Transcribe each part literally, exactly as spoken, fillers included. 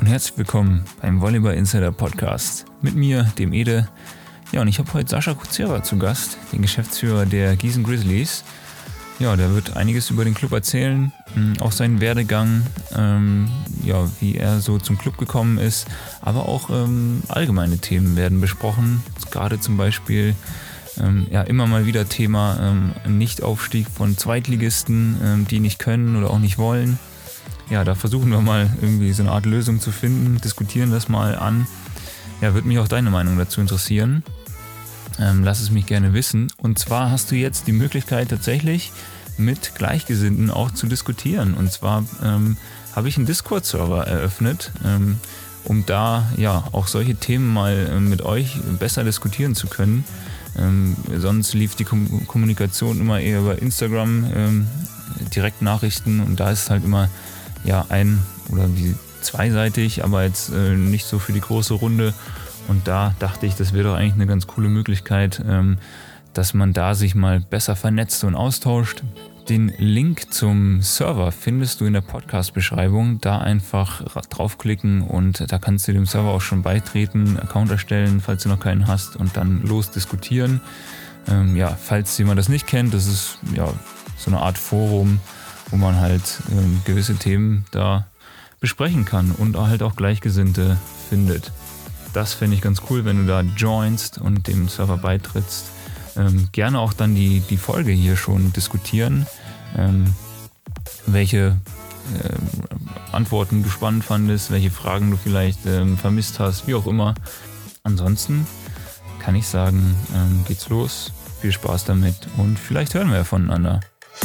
herzlich willkommen beim Volleyball Insider Podcast mit mir, dem Ede. Ja, und ich habe heute Sascha Kuzera zu Gast, den Geschäftsführer der Gießen Grizzlies. Ja, der wird einiges über den Club erzählen, auch seinen Werdegang, ähm, ja, wie er so zum Club gekommen ist, aber auch ähm, allgemeine Themen werden besprochen, gerade zum Beispiel ähm, ja, immer mal wieder Thema ähm, Nichtaufstieg von Zweitligisten, ähm, die nicht können oder auch nicht wollen. Ja, da versuchen wir mal irgendwie so eine Art Lösung zu finden, diskutieren das mal an. Ja, würde mich auch deine Meinung dazu interessieren. Ähm, lass es mich gerne wissen. Und zwar hast du jetzt die Möglichkeit tatsächlich mit Gleichgesinnten auch zu diskutieren. Und zwar ähm, habe ich einen Discord-Server eröffnet, ähm, um da ja auch solche Themen mal äh, mit euch besser diskutieren zu können. Ähm, sonst lief die Kom- Kommunikation immer eher über Instagram, ähm, Direktnachrichten, und da ist es halt immer ja ein oder wie zweiseitig, aber jetzt äh, nicht so für die große Runde. Und da dachte ich, das wäre doch eigentlich eine ganz coole Möglichkeit, ähm, dass man da sich mal besser vernetzt und austauscht. Den Link zum Server findest du in der Podcast-Beschreibung. Da einfach draufklicken und da kannst du dem Server auch schon beitreten, Account erstellen, falls du noch keinen hast, und dann los diskutieren. Ähm, ja, falls jemand das nicht kennt, das ist ja so eine Art Forum, wo man halt ähm, gewisse Themen da besprechen kann und halt auch Gleichgesinnte findet. Das fände ich ganz cool, wenn du da joinst und dem Server beitrittst. Ähm, gerne auch dann die, die Folge hier schon diskutieren, ähm, welche äh, Antworten du spannend fandest, welche Fragen du vielleicht ähm, vermisst hast, wie auch immer. Ansonsten kann ich sagen, ähm, geht's los, viel Spaß damit und vielleicht hören wir ja voneinander.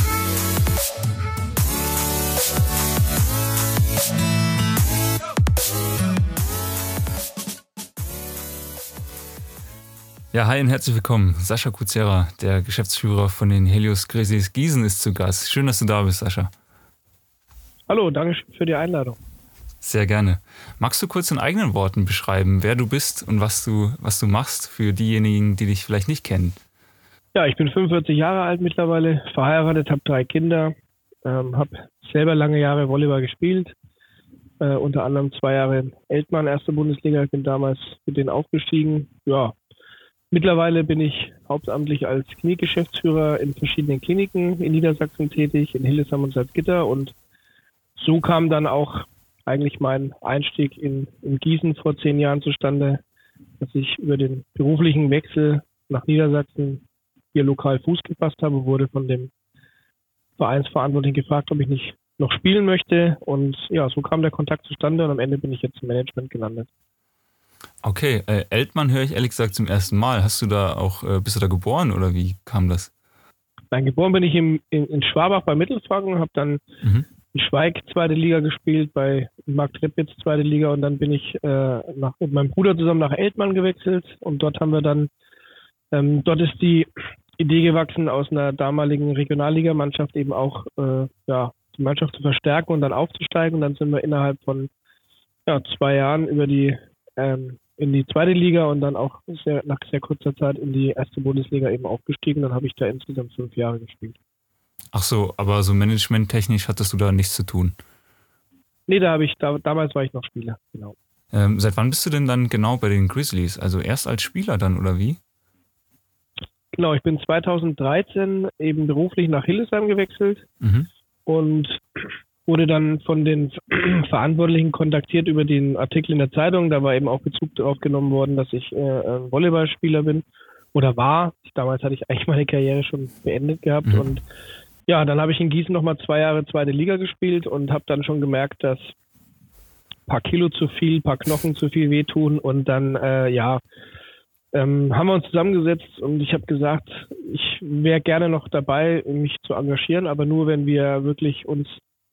Ja, hi und herzlich willkommen. Sascha Kuzera, der Geschäftsführer von den Helios Grizzlies Gießen, ist zu Gast. Schön, dass du da bist, Sascha. Hallo, danke für die Einladung. Sehr gerne. Magst du kurz in eigenen Worten beschreiben, wer du bist und was du, was du machst für diejenigen, die dich vielleicht nicht kennen? Ja, ich bin fünfundvierzig Jahre alt mittlerweile, verheiratet, habe drei Kinder, ähm, habe selber lange Jahre Volleyball gespielt, äh, unter anderem zwei Jahre in Eltmann, erste Bundesliga, bin damals mit denen aufgestiegen. Ja, mittlerweile bin ich hauptamtlich als Klinikgeschäftsführer in verschiedenen Kliniken in Niedersachsen tätig, in Hildesheim und Salzgitter, und so kam dann auch eigentlich mein Einstieg in, in Gießen vor zehn Jahren zustande, dass ich über den beruflichen Wechsel nach Niedersachsen hier lokal Fuß gefasst habe, wurde von dem Vereinsverantwortlichen gefragt, ob ich nicht noch spielen möchte, und ja, so kam der Kontakt zustande und am Ende bin ich jetzt im Management gelandet. Okay, äh, Eltmann höre ich ehrlich gesagt zum ersten Mal. Hast du da auch, äh, bist du da geboren oder wie kam das? Nein, geboren bin ich im, in, in Schwabach bei Mittelfranken, habe dann Mhm. in Schweig zweite Liga gespielt, bei Marktredwitz zweite Liga, und dann bin ich äh, nach, mit meinem Bruder zusammen nach Eltmann gewechselt, und dort haben wir dann, ähm, dort ist die Idee gewachsen, aus einer damaligen Regionalligamannschaft eben auch äh, ja, die Mannschaft zu verstärken und dann aufzusteigen, und dann sind wir innerhalb von ja, zwei Jahren über die ähm, in die zweite Liga und dann auch sehr, nach sehr kurzer Zeit in die erste Bundesliga eben aufgestiegen. Dann habe ich da insgesamt fünf Jahre gespielt. Ach so, aber so managementtechnisch hattest du da nichts zu tun? Nee, da habe ich, da, damals war ich noch Spieler, genau. Ähm, seit wann bist du denn dann genau bei den Grizzlies? Also erst als Spieler dann, oder wie? Genau, ich bin zweitausenddreizehn eben beruflich nach Hildesheim gewechselt Mhm. und wurde dann von den Verantwortlichen kontaktiert über den Artikel in der Zeitung. Da war eben auch Bezug darauf genommen worden, dass ich äh, Volleyballspieler bin oder war. Damals hatte ich eigentlich meine Karriere schon beendet gehabt. Mhm. Und ja, dann habe ich in Gießen nochmal zwei Jahre zweite Liga gespielt und habe dann schon gemerkt, dass ein paar Kilo zu viel, ein paar Knochen zu viel wehtun. Und dann, äh, ja, ähm, haben wir uns zusammengesetzt und ich habe gesagt, ich wäre gerne noch dabei, mich zu engagieren, aber nur, wenn wir wirklich uns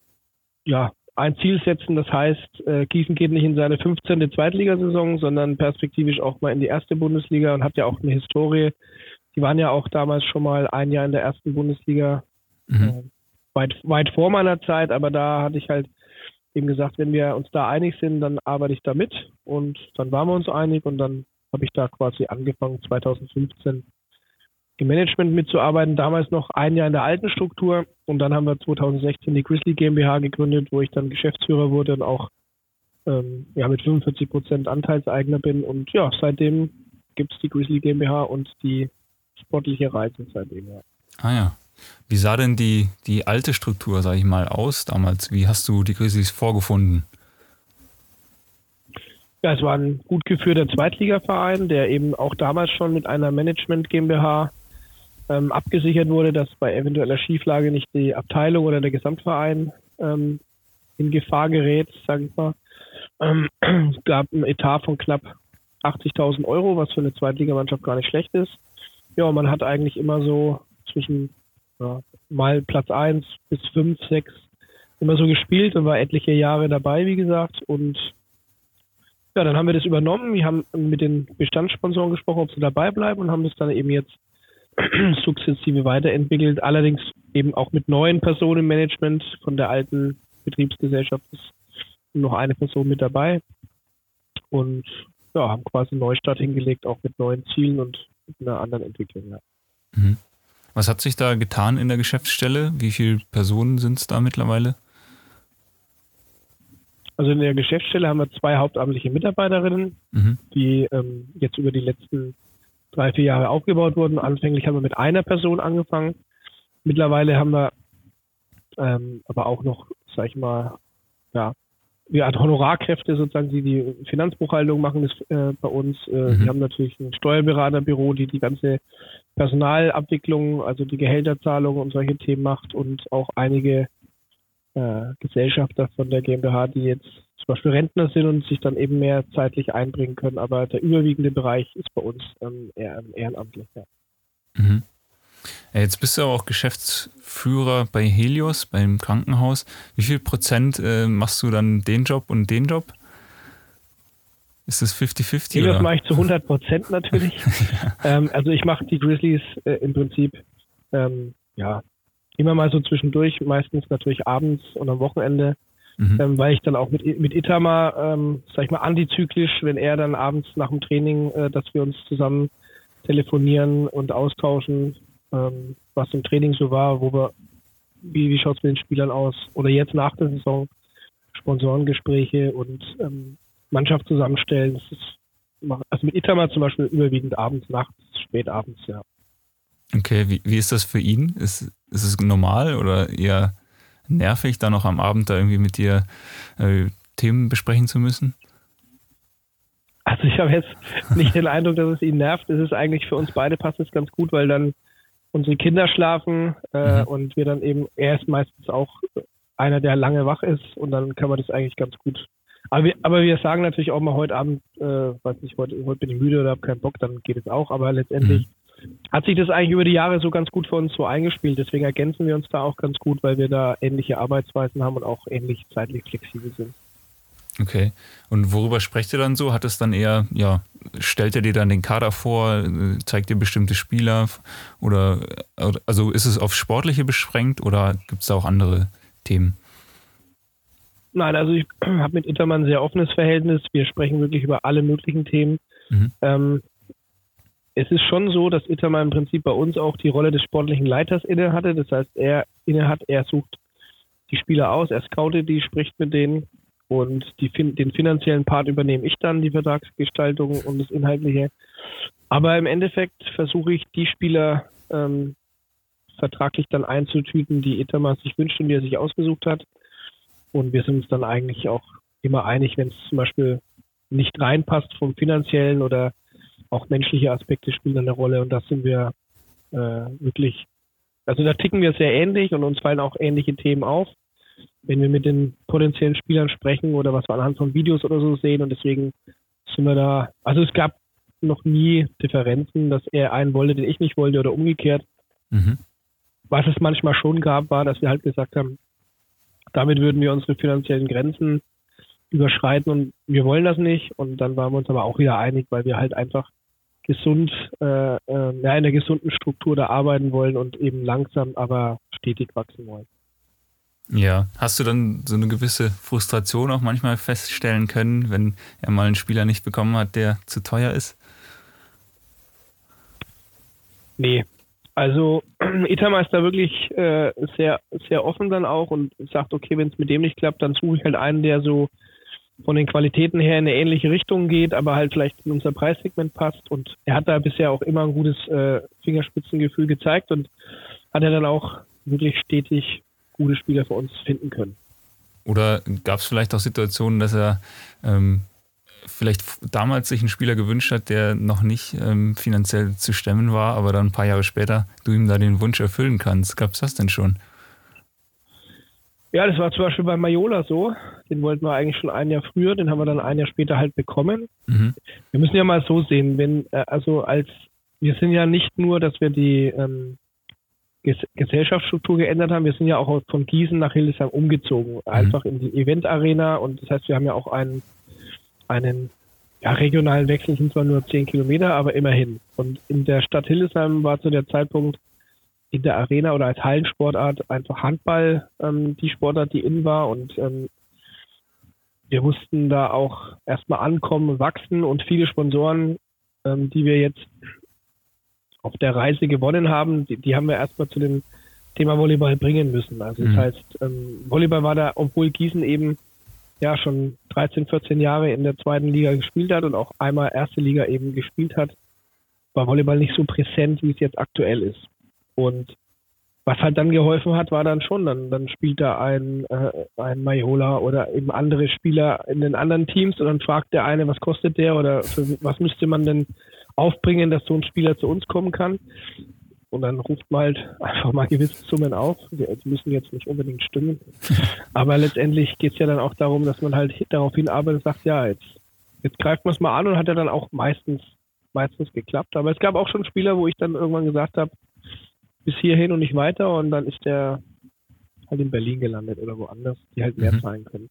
ja, ein Ziel setzen, das heißt, äh, Gießen geht nicht in seine fünfzehnte Zweitligasaison, sondern perspektivisch auch mal in die erste Bundesliga und hat ja auch eine Historie. Die waren ja auch damals schon mal ein Jahr in der ersten Bundesliga, Mhm. äh, weit, weit vor meiner Zeit, aber da hatte ich halt eben gesagt, wenn wir uns da einig sind, dann arbeite ich da mit, und dann waren wir uns einig, und dann habe ich da quasi angefangen, zweitausendfünfzehn im Management mitzuarbeiten, damals noch ein Jahr in der alten Struktur, und dann haben wir zweitausendsechzehn die Grizzly GmbH gegründet, wo ich dann Geschäftsführer wurde und auch ähm, ja, mit fünfundvierzig Prozent Anteilseigner bin. Und ja, seitdem gibt es die Grizzly GmbH und die sportliche Reise seitdem, ja. Ah ja. Wie sah denn die, die alte Struktur, sag ich mal, aus damals? Wie hast du die Grizzlies vorgefunden? Ja, es war ein gut geführter Zweitligaverein, der eben auch damals schon mit einer Management GmbH ähm, abgesichert wurde, dass bei eventueller Schieflage nicht die Abteilung oder der Gesamtverein ähm, in Gefahr gerät, sage ich mal. Ähm, es gab einen Etat von knapp achtzigtausend Euro, was für eine Zweitligamannschaft gar nicht schlecht ist. Ja, man hat eigentlich immer so zwischen ja, mal Platz eins bis fünf, sechs immer so gespielt und war etliche Jahre dabei, wie gesagt. Und ja, dann haben wir das übernommen. Wir haben mit den Bestandssponsoren gesprochen, ob sie dabei bleiben und haben das dann eben jetzt sukzessive weiterentwickelt. Allerdings eben auch mit neuen Personen im Management. Von der alten Betriebsgesellschaft ist noch eine Person mit dabei. Und ja, haben quasi einen Neustart hingelegt, auch mit neuen Zielen und mit einer anderen Entwicklung. Ja. Mhm. Was hat sich da getan in der Geschäftsstelle? Wie viele Personen sind es da mittlerweile? Also in der Geschäftsstelle haben wir zwei hauptamtliche Mitarbeiterinnen, mhm. die ähm, jetzt über die letzten drei, vier Jahre aufgebaut wurden. Anfänglich haben wir mit einer Person angefangen. Mittlerweile haben wir ähm, aber auch noch, sag ich mal, ja, wir Art Honorarkräfte sozusagen, die die Finanzbuchhaltung machen, das äh, bei uns. Äh, mhm. Wir haben natürlich ein Steuerberaterbüro, die die ganze Personalabwicklung, also die Gehälterzahlung und solche Themen macht und auch einige äh, Gesellschafter von der GmbH, die jetzt zum Beispiel Rentner sind und sich dann eben mehr zeitlich einbringen können. Aber der überwiegende Bereich ist bei uns ähm, eher ehrenamtlich. Ja. Mhm. Jetzt bist du aber auch Geschäftsführer bei Helios, beim Krankenhaus. Wie viel Prozent äh, machst du dann den Job und den Job? Ist das fünfzig fünfzig? Helios mache ich zu hundert Prozent natürlich. ja. ähm, also ich mache die Grizzlies äh, im Prinzip ähm, ja immer mal so zwischendurch, meistens natürlich abends und am Wochenende, mhm. ähm, weil ich dann auch mit, mit Itamar, ähm, sag ich mal, antizyklisch, wenn er dann abends nach dem Training, äh, dass wir uns zusammen telefonieren und austauschen, ähm, was im Training so war, wo wir, wie, wie schaut es mit den Spielern aus? Oder jetzt nach der Saison Sponsorengespräche und ähm, Mannschaft zusammenstellen. Das ist, also mit Itamar zum Beispiel überwiegend abends, nachts, spät abends, ja. Okay, wie, wie ist das für ihn? Ist, ist es normal oder eher nervig, da noch am Abend da irgendwie mit dir äh, Themen besprechen zu müssen? Also ich habe jetzt nicht den Eindruck, dass es ihn nervt. Es ist eigentlich für uns beide passt es ganz gut, weil dann unsere Kinder schlafen äh, mhm. und wir dann eben, er ist meistens auch einer, der lange wach ist und dann kann man das eigentlich ganz gut. Aber wir, aber wir sagen natürlich auch mal heute Abend, äh, weiß nicht, heute, heute bin ich müde oder habe keinen Bock, dann geht es auch. Aber letztendlich mhm. hat sich das eigentlich über die Jahre so ganz gut für uns so eingespielt. Deswegen ergänzen wir uns da auch ganz gut, weil wir da ähnliche Arbeitsweisen haben und auch ähnlich zeitlich flexibel sind. Okay. Und worüber sprecht ihr dann so? Hat es dann eher, ja, stellt er dir dann den Kader vor, zeigt dir bestimmte Spieler oder, also ist es auf Sportliche beschränkt oder gibt es da auch andere Themen? Nein, also ich habe mit Itamar ein sehr offenes Verhältnis. Wir sprechen wirklich über alle möglichen Themen. Mhm. Ähm, es ist schon so, dass Itamar im Prinzip bei uns auch die Rolle des sportlichen Leiters inne hatte. Das heißt, er inne hat, er sucht die Spieler aus, er scoutet die, spricht mit denen. Und die, den finanziellen Part übernehme ich dann, die Vertragsgestaltung und das Inhaltliche. Aber im Endeffekt versuche ich, die Spieler ähm, vertraglich dann einzutüten, die Itamar sich wünscht und die er sich ausgesucht hat. Und wir sind uns dann eigentlich auch immer einig, wenn es zum Beispiel nicht reinpasst vom finanziellen oder auch menschliche Aspekte spielen eine Rolle. Und das sind wir äh, wirklich, also da ticken wir sehr ähnlich und uns fallen auch ähnliche Themen auf, wenn wir mit den potenziellen Spielern sprechen oder was wir anhand von Videos oder so sehen. Und deswegen sind wir da, also es gab noch nie Differenzen, dass er einen wollte, den ich nicht wollte oder umgekehrt. Mhm. Was es manchmal schon gab, war, dass wir halt gesagt haben, damit würden wir unsere finanziellen Grenzen überschreiten und wir wollen das nicht. Und dann waren wir uns aber auch wieder einig, weil wir halt einfach gesund, äh, äh, ja, in einer gesunden Struktur da arbeiten wollen und eben langsam, aber stetig wachsen wollen. Ja, hast du dann so eine gewisse Frustration auch manchmal feststellen können, wenn er mal einen Spieler nicht bekommen hat, der zu teuer ist? Nee, also Itamar ist da wirklich äh, sehr, sehr offen dann auch und sagt, okay, wenn es mit dem nicht klappt, dann suche ich halt einen, der so von den Qualitäten her in eine ähnliche Richtung geht, aber halt vielleicht in unser Preissegment passt. Und er hat da bisher auch immer ein gutes äh, Fingerspitzengefühl gezeigt und hat er dann auch wirklich stetig gute Spieler für uns finden können. Oder gab es vielleicht auch Situationen, dass er ähm, vielleicht damals sich einen Spieler gewünscht hat, der noch nicht ähm, finanziell zu stemmen war, aber dann ein paar Jahre später du ihm da den Wunsch erfüllen kannst? Gab es das denn schon? Ja, das war zum Beispiel bei Majola so. Den wollten wir eigentlich schon ein Jahr früher, den haben wir dann ein Jahr später halt bekommen. Mhm. Wir müssen ja mal so sehen, wenn, also als, wir sind ja nicht nur, dass wir die ähm, Ges- Gesellschaftsstruktur geändert haben, wir sind ja auch von Gießen nach Hildesheim umgezogen, mhm. einfach in die Event-Arena, und das heißt, wir haben ja auch einen, einen ja, regionalen Wechsel, sind zwar nur zehn Kilometer, aber immerhin. Und in der Stadt Hildesheim war zu der Zeitpunkt in der Arena oder als Hallensportart einfach Handball ähm, die Sportart, die in war, und ähm, wir mussten da auch erstmal ankommen, wachsen, und viele Sponsoren, ähm, die wir jetzt auf der Reise gewonnen haben, die, die haben wir erstmal zu dem Thema Volleyball bringen müssen. Also das mhm. heißt, ähm, Volleyball war da, obwohl Gießen eben ja schon dreizehn, vierzehn Jahre in der zweiten Liga gespielt hat und auch einmal erste Liga eben gespielt hat, war Volleyball nicht so präsent, wie es jetzt aktuell ist. Und was halt dann geholfen hat, war dann schon, dann, dann spielt da ein, äh, ein Majola oder eben andere Spieler in den anderen Teams, und dann fragt der eine, was kostet der oder für, was müsste man denn aufbringen, dass so ein Spieler zu uns kommen kann. Und dann ruft man halt einfach mal gewisse Summen auf. Die, die müssen jetzt nicht unbedingt stimmen. Aber letztendlich geht es ja dann auch darum, dass man halt darauf hinarbeitet und sagt, ja, jetzt, jetzt greift man es mal an, und hat ja dann auch meistens, meistens geklappt. Aber es gab auch schon Spieler, wo ich dann irgendwann gesagt habe, bis hierhin und nicht weiter, und dann ist der halt in Berlin gelandet oder woanders, die halt mehr mhm. zahlen können.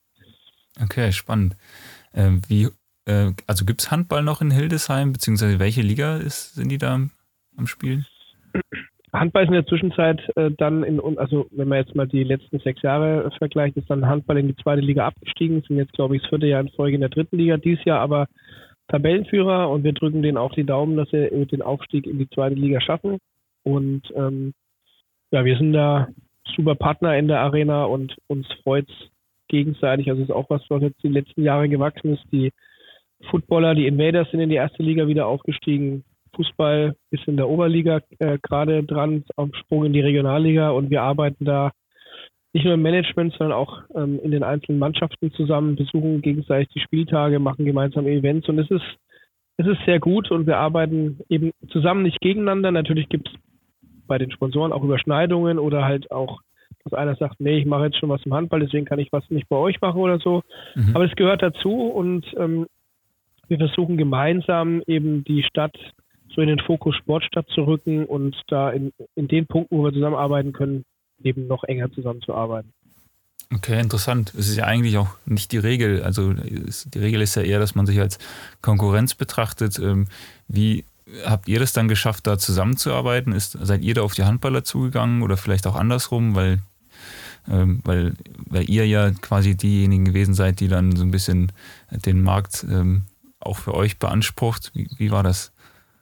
Okay, spannend. Äh, wie, äh, also gibt es Handball noch in Hildesheim, beziehungsweise welche Liga ist, sind die da am, am Spielen? Handball ist in der Zwischenzeit äh, dann, in, also wenn man jetzt mal die letzten sechs Jahre vergleicht, ist dann Handball in die zweite Liga abgestiegen, sind jetzt, glaube ich, das vierte Jahr in Folge in der dritten Liga, dieses Jahr aber Tabellenführer, und wir drücken denen auch die Daumen, dass sie den Aufstieg in die zweite Liga schaffen. Und ähm, ja, wir sind da super Partner in der Arena, und uns freut es gegenseitig. Also es ist auch was, was jetzt die letzten Jahre gewachsen ist. Die Footballer, die Invaders sind in die erste Liga wieder aufgestiegen. Fußball ist in der Oberliga äh, gerade dran, auf Sprung in die Regionalliga, und wir arbeiten da nicht nur im Management, sondern auch ähm, in den einzelnen Mannschaften zusammen, besuchen gegenseitig die Spieltage, machen gemeinsam Events, und es ist es ist sehr gut, und wir arbeiten eben zusammen, nicht gegeneinander. Natürlich gibt es bei den Sponsoren auch Überschneidungen oder halt auch, dass einer sagt, nee, ich mache jetzt schon was im Handball, deswegen kann ich was nicht bei euch machen oder so. Mhm. Aber es gehört dazu, und ähm, wir versuchen gemeinsam eben die Stadt so in den Fokus Sportstadt zu rücken und da in, in den Punkten, wo wir zusammenarbeiten können, eben noch enger zusammenzuarbeiten. Okay, interessant. Es ist ja eigentlich auch nicht die Regel. Also die Regel ist ja eher, dass man sich als Konkurrenz betrachtet. Wie habt ihr das dann geschafft, da zusammenzuarbeiten? Ist, seid ihr da auf die Handballer zugegangen oder vielleicht auch andersrum, weil, ähm, weil, weil ihr ja quasi diejenigen gewesen seid, die dann so ein bisschen den Markt ähm, auch für euch beansprucht? Wie, wie war das?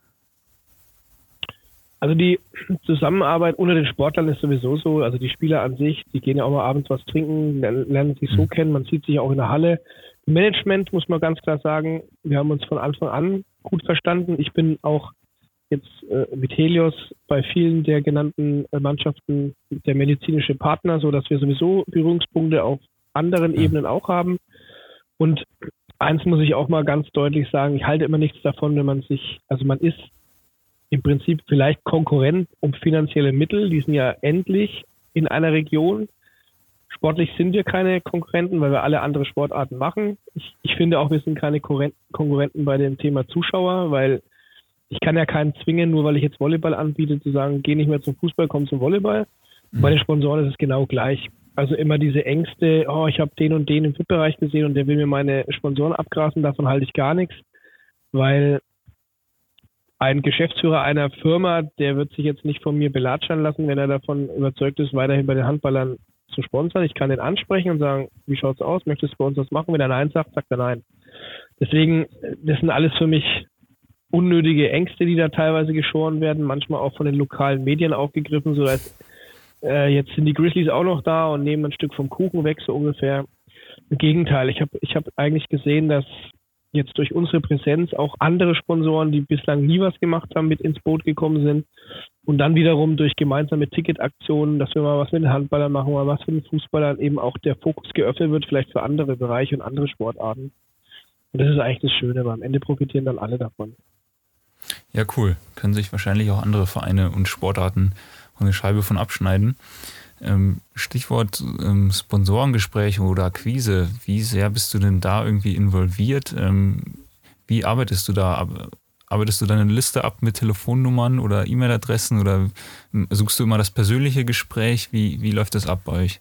Also die Zusammenarbeit unter den Sportlern ist sowieso so, also die Spieler an sich, die gehen ja auch mal abends was trinken, lernen sich so mhm. kennen, man sieht sich auch in der Halle. Management, muss man ganz klar sagen, wir haben uns von Anfang an gut verstanden. Ich bin auch jetzt äh, mit Helios bei vielen der genannten äh, Mannschaften der medizinische Partner, so dass wir sowieso Berührungspunkte auf anderen mhm. Ebenen auch haben. Und eins muss ich auch mal ganz deutlich sagen, ich halte immer nichts davon, wenn man sich, also man ist im Prinzip vielleicht Konkurrent um finanzielle Mittel, die sind ja endlich in einer Region. Sportlich sind wir keine Konkurrenten, weil wir alle andere Sportarten machen. Ich, ich finde auch, wir sind keine Konkurrenten bei dem Thema Zuschauer, weil ich kann ja keinen zwingen, nur weil ich jetzt Volleyball anbiete, zu sagen, geh nicht mehr zum Fußball, komm zum Volleyball. Mhm. Bei den Sponsoren ist es genau gleich. Also immer diese Ängste, oh, ich habe den und den im V I P-Bereich gesehen und der will mir meine Sponsoren abgrasen, davon halte ich gar nichts, weil ein Geschäftsführer einer Firma, der wird sich jetzt nicht von mir belatschern lassen, wenn er davon überzeugt ist, weiterhin bei den Handballern zu sponsern. Ich kann den ansprechen und sagen, wie schaut's aus? Möchtest du bei uns was machen? Wenn er Nein sagt, sagt er Nein. Deswegen, das sind alles für mich unnötige Ängste, die da teilweise geschoren werden, manchmal auch von den lokalen Medien aufgegriffen, so dass äh, jetzt sind die Grizzlies auch noch da und nehmen ein Stück vom Kuchen weg, so ungefähr. Im Gegenteil, ich habe ich hab eigentlich gesehen, dass jetzt durch unsere Präsenz auch andere Sponsoren, die bislang nie was gemacht haben, mit ins Boot gekommen sind und dann wiederum durch gemeinsame Ticketaktionen, dass wir mal was mit den Handballern machen, mal was für den Fußballern, eben auch der Fokus geöffnet wird, vielleicht für andere Bereiche und andere Sportarten. Und das ist eigentlich das Schöne, weil am Ende profitieren dann alle davon. Ja, cool. Können sich wahrscheinlich auch andere Vereine und Sportarten eine Scheibe von abschneiden. Ähm, Stichwort ähm, Sponsorengespräche oder Akquise. Wie sehr bist du denn da irgendwie involviert? Ähm, wie arbeitest du da? Arbeitest du deine Liste ab mit Telefonnummern oder E-Mail-Adressen oder suchst du immer das persönliche Gespräch? Wie, wie läuft das ab bei euch?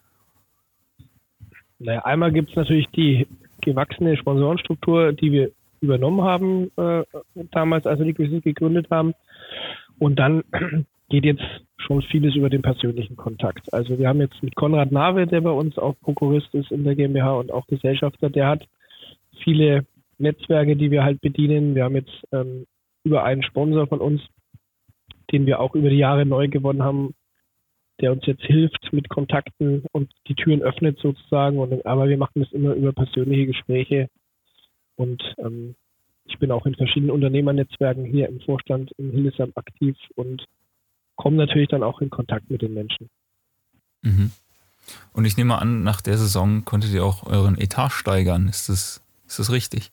Naja, einmal gibt es natürlich die gewachsene Sponsorenstruktur, die wir übernommen haben, äh, damals, als wir die Grizzlies gegründet haben. Und dann geht jetzt schon vieles über den persönlichen Kontakt. Also wir haben jetzt mit Konrad Nave, der bei uns auch Prokurist ist in der GmbH und auch Gesellschafter, der hat viele Netzwerke, die wir halt bedienen. Wir haben jetzt ähm, über einen Sponsor von uns, den wir auch über die Jahre neu gewonnen haben, der uns jetzt hilft mit Kontakten und die Türen öffnet sozusagen. Und, aber wir machen das immer über persönliche Gespräche. Und ähm, ich bin auch in verschiedenen Unternehmernetzwerken hier im Vorstand in Hildesheim aktiv und komme natürlich dann auch in Kontakt mit den Menschen. Mhm. Und ich nehme an, nach der Saison konntet ihr auch euren Etat steigern. Ist das, ist das richtig?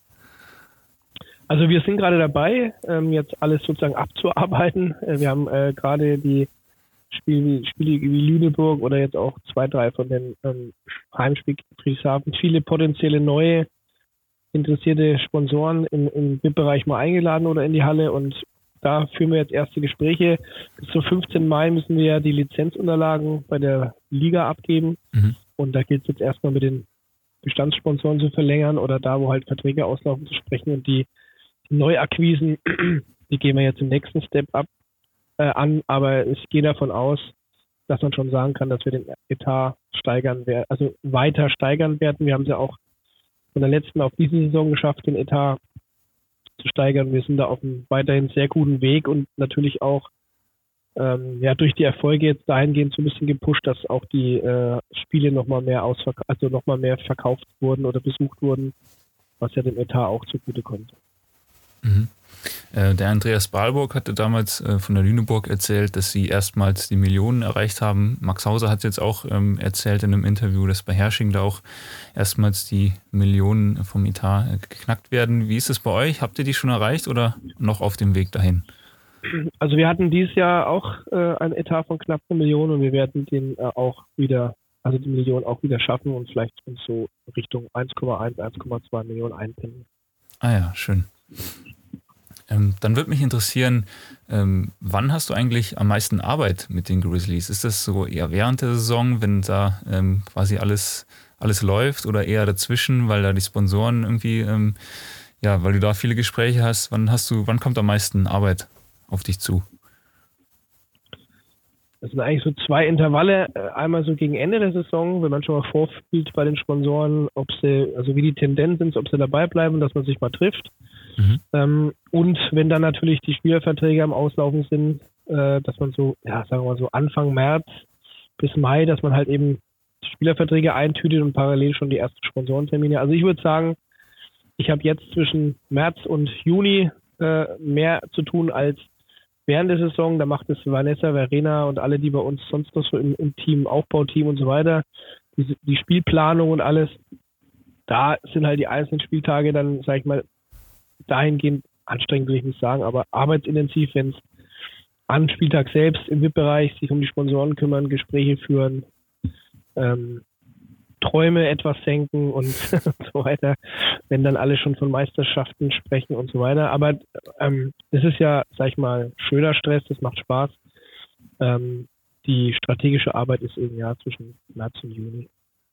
Also wir sind gerade dabei, ähm, jetzt alles sozusagen abzuarbeiten. Äh, wir haben äh, gerade die Spiele, Spiele wie Lüneburg oder jetzt auch zwei, drei von den ähm, Heimspielen Friedrichshafen, viele potenzielle neue interessierte Sponsoren im, im V I P-Bereich mal eingeladen oder in die Halle und da führen wir jetzt erste Gespräche. Bis zum fünfzehnten Mai müssen wir ja die Lizenzunterlagen bei der Liga abgeben. Mhm. Und da gilt es jetzt erstmal mit den Bestandssponsoren zu verlängern oder da, wo halt Verträge auslaufen, zu sprechen. Und die Neuakquisen, die gehen wir jetzt im nächsten Step ab äh, an. Aber ich gehe davon aus, dass man schon sagen kann, dass wir den Etat steigern werden, also weiter steigern werden. Wir haben es ja auch von der letzten auf diese Saison geschafft, den Etat zu steigern. Wir sind da auf einem weiterhin sehr guten Weg und natürlich auch ähm, ja durch die Erfolge jetzt dahingehend so ein bisschen gepusht, dass auch die äh, Spiele nochmal mehr ausverk- also noch mal mehr verkauft wurden oder besucht wurden, was ja dem Etat auch zugutekommt. Mhm. Äh, der Andreas Balburg hatte damals äh, von der Lüneburg erzählt, dass sie erstmals die Millionen erreicht haben. Max Hauser hat jetzt auch ähm, erzählt in einem Interview, dass bei Hersching da auch erstmals die Millionen vom Etat äh, geknackt werden. Wie ist es bei euch? Habt ihr die schon erreicht oder noch auf dem Weg dahin? Also wir hatten dieses Jahr auch äh, einen Etat von knapp eine Million und wir werden den äh, auch wieder, also die Million auch wieder schaffen und vielleicht uns so Richtung eins Komma eins, eins Komma zwei Millionen einpendeln. Ah ja, schön. Ähm, dann würde mich interessieren, ähm, wann hast du eigentlich am meisten Arbeit mit den Grizzlies? Ist das so eher während der Saison, wenn da ähm, quasi alles, alles läuft oder eher dazwischen, weil da die Sponsoren irgendwie, ähm, ja, weil du da viele Gespräche hast? Wann hast du, wann kommt am meisten Arbeit auf dich zu? Das sind eigentlich so zwei Intervalle. Einmal so gegen Ende der Saison, wenn man schon mal vorfühlt bei den Sponsoren, ob sie, also wie die Tendenz sind, ob sie dabei bleiben, dass man sich mal trifft. Mhm. Ähm, und wenn dann natürlich die Spielerverträge am Auslaufen sind, äh, dass man so, ja, sagen wir mal so Anfang März bis Mai, dass man halt eben Spielerverträge eintütet und parallel schon die ersten Sponsorentermine. Also ich würde sagen, ich habe jetzt zwischen März und Juni äh, mehr zu tun als während der Saison. Da macht es Vanessa, Verena und alle, die bei uns sonst noch so im, im Team, Aufbauteam und so weiter, die, die Spielplanung und alles, da sind halt die einzelnen Spieltage dann, sag ich mal, dahingehend anstrengend, will ich nicht sagen, aber arbeitsintensiv, wenn es am Spieltag selbst im V I P-Bereich sich um die Sponsoren kümmern, Gespräche führen, ähm, Träume etwas senken und so weiter, wenn dann alle schon von Meisterschaften sprechen und so weiter. Aber ähm, das ist ja, sag ich mal, schöner Stress, das macht Spaß. Ähm, die strategische Arbeit ist im Jahr zwischen März und Juni.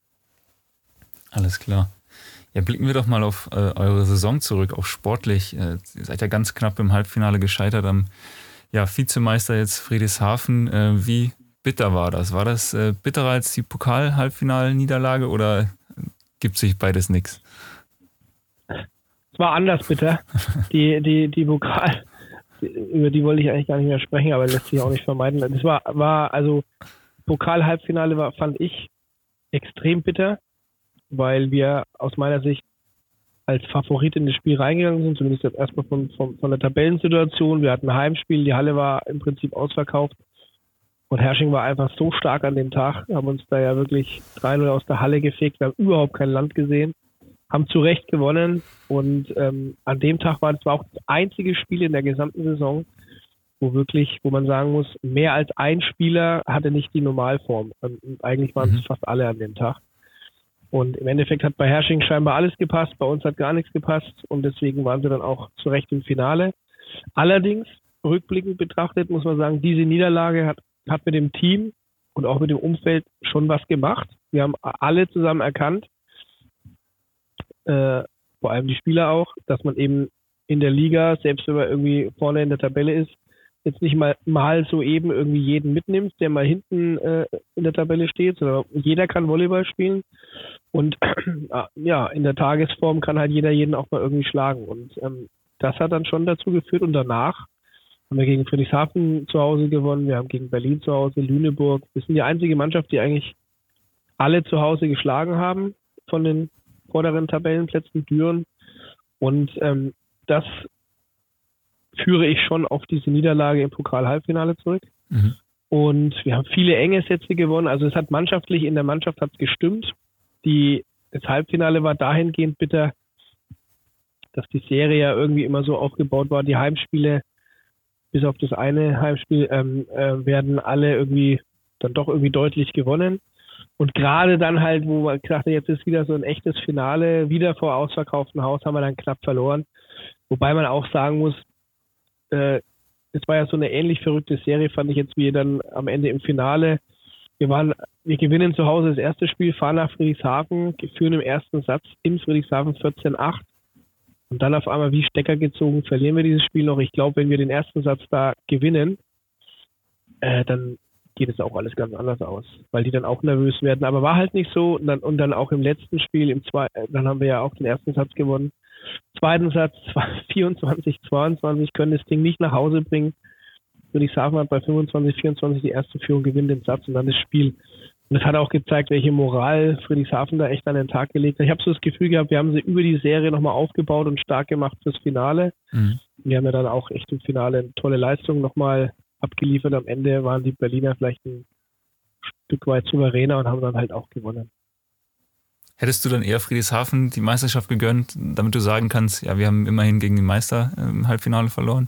Alles klar. Ja, blicken wir doch mal auf äh, eure Saison zurück, auch sportlich. Äh, ihr seid ja ganz knapp im Halbfinale gescheitert am ja, Vizemeister jetzt Friedrichshafen. Äh, wie bitter war das? War das äh, bitterer als die Pokal-Halbfinal-Niederlage oder gibt sich beides nichts? Es war anders bitter. Die, die, die Pokal, die, über die wollte ich eigentlich gar nicht mehr sprechen, aber lässt sich auch nicht vermeiden. Das war, war also Pokal-Halbfinale war, fand ich, extrem bitter. weil wir aus meiner Sicht als Favorit in das Spiel reingegangen sind, zumindest jetzt erstmal von, von, von der Tabellensituation. Wir hatten ein Heimspiel, die Halle war im Prinzip ausverkauft und Herrsching war einfach so stark an dem Tag, haben uns da ja wirklich drei null aus der Halle gefegt, wir haben überhaupt kein Land gesehen, haben zu Recht gewonnen und ähm, an dem Tag war das war auch das einzige Spiel in der gesamten Saison, wo wirklich, wo man sagen muss, mehr als ein Spieler hatte nicht die Normalform. Und eigentlich waren es mhm. fast alle an dem Tag. Und im Endeffekt hat bei Herrsching scheinbar alles gepasst, bei uns hat gar nichts gepasst und deswegen waren sie dann auch zu Recht im Finale. Allerdings, rückblickend betrachtet, muss man sagen, diese Niederlage hat, hat mit dem Team und auch mit dem Umfeld schon was gemacht. Wir haben alle zusammen erkannt, äh, vor allem die Spieler auch, dass man eben in der Liga, selbst wenn man irgendwie vorne in der Tabelle ist, jetzt nicht mal, mal so eben irgendwie jeden mitnimmt, der mal hinten äh, in der Tabelle steht, sondern jeder kann Volleyball spielen und äh, ja, in der Tagesform kann halt jeder jeden auch mal irgendwie schlagen und ähm, das hat dann schon dazu geführt und danach haben wir gegen Friedrichshafen zu Hause gewonnen, wir haben gegen Berlin zu Hause, Lüneburg, wir sind die einzige Mannschaft, die eigentlich alle zu Hause geschlagen haben von den vorderen Tabellenplätzen, Düren und ähm, das führe ich schon auf diese Niederlage im Pokal-Halbfinale zurück. Mhm. Und wir haben viele enge Sätze gewonnen. Also es hat mannschaftlich, in der Mannschaft hat es gestimmt. Die, das Halbfinale war dahingehend bitter, dass die Serie ja irgendwie immer so aufgebaut war. Die Heimspiele, bis auf das eine Heimspiel, ähm, äh, werden alle irgendwie dann doch irgendwie deutlich gewonnen. Und gerade dann halt, wo man gedacht hat, jetzt ist wieder so ein echtes Finale, wieder vor ausverkauftem Haus, haben wir dann knapp verloren. Wobei man auch sagen muss, äh, es war ja so eine ähnlich verrückte Serie, fand ich jetzt, wie dann am Ende im Finale. Wir waren, wir gewinnen zu Hause das erste Spiel, fahren nach Friedrichshafen, führen im ersten Satz in Friedrichshafen vierzehn acht und dann auf einmal wie Stecker gezogen, verlieren wir dieses Spiel noch. Ich glaube, wenn wir den ersten Satz da gewinnen, äh, dann geht es auch alles ganz anders aus, weil die dann auch nervös werden. Aber war halt nicht so. Und dann, und dann auch im letzten Spiel, im zwei, dann haben wir ja auch den ersten Satz gewonnen. Zweiten Satz, vierundzwanzig zweiundzwanzig, können das Ding nicht nach Hause bringen. Friedrichshafen hat bei fünfundzwanzig vierundzwanzig die erste Führung, gewinnt den Satz und dann das Spiel. Und das hat auch gezeigt, welche Moral Friedrichshafen da echt an den Tag gelegt hat. Ich habe so das Gefühl gehabt, wir haben sie über die Serie nochmal aufgebaut und stark gemacht fürs Finale. Mhm. Wir haben ja dann auch echt im Finale eine tolle Leistung nochmal abgeliefert. Am Ende waren die Berliner vielleicht ein Stück weit souveräner und haben dann halt auch gewonnen. Hättest du dann eher Friedrichshafen die Meisterschaft gegönnt, damit du sagen kannst, ja, wir haben immerhin gegen den Meister im Halbfinale verloren?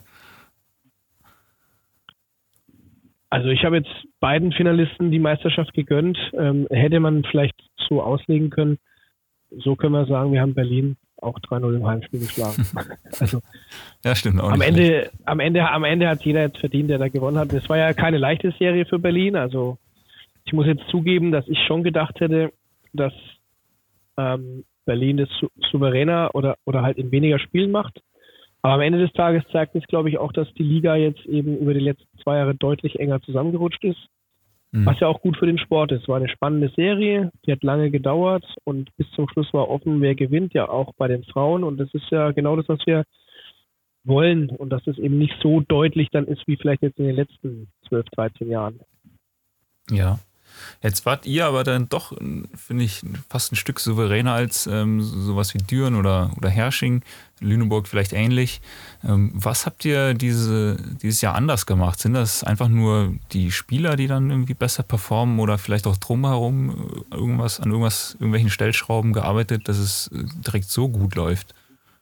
Also ich habe jetzt beiden Finalisten die Meisterschaft gegönnt. Ähm, hätte man vielleicht so auslegen können, so können wir sagen, wir haben Berlin auch drei null im Heimspiel geschlagen. Also ja, stimmt auch am nicht Ende, am Ende, am Ende hat jeder jetzt verdient, der da gewonnen hat. Es war ja keine leichte Serie für Berlin. Also ich muss jetzt zugeben, dass ich schon gedacht hätte, dass ähm, Berlin das sou- souveräner oder, oder halt in weniger Spielen macht. Aber am Ende des Tages zeigt es, glaube ich, auch, dass die Liga jetzt eben über die letzten zwei Jahre deutlich enger zusammengerutscht ist. Mhm. Was ja auch gut für den Sport ist. Es war eine spannende Serie, die hat lange gedauert und bis zum Schluss war offen, wer gewinnt, ja auch bei den Frauen. Und das ist ja genau das, was wir wollen. Und dass es eben nicht so deutlich dann ist, wie vielleicht jetzt in den letzten zwölf, dreizehn Jahren. Ja. Jetzt wart ihr aber dann doch, finde ich, fast ein Stück souveräner als ähm, sowas wie Düren oder, oder Herrsching, Lüneburg vielleicht ähnlich. Ähm, was habt ihr diese, dieses Jahr anders gemacht? Sind das einfach nur die Spieler, die dann irgendwie besser performen oder vielleicht auch drumherum irgendwas an irgendwas, irgendwelchen Stellschrauben gearbeitet, dass es direkt so gut läuft?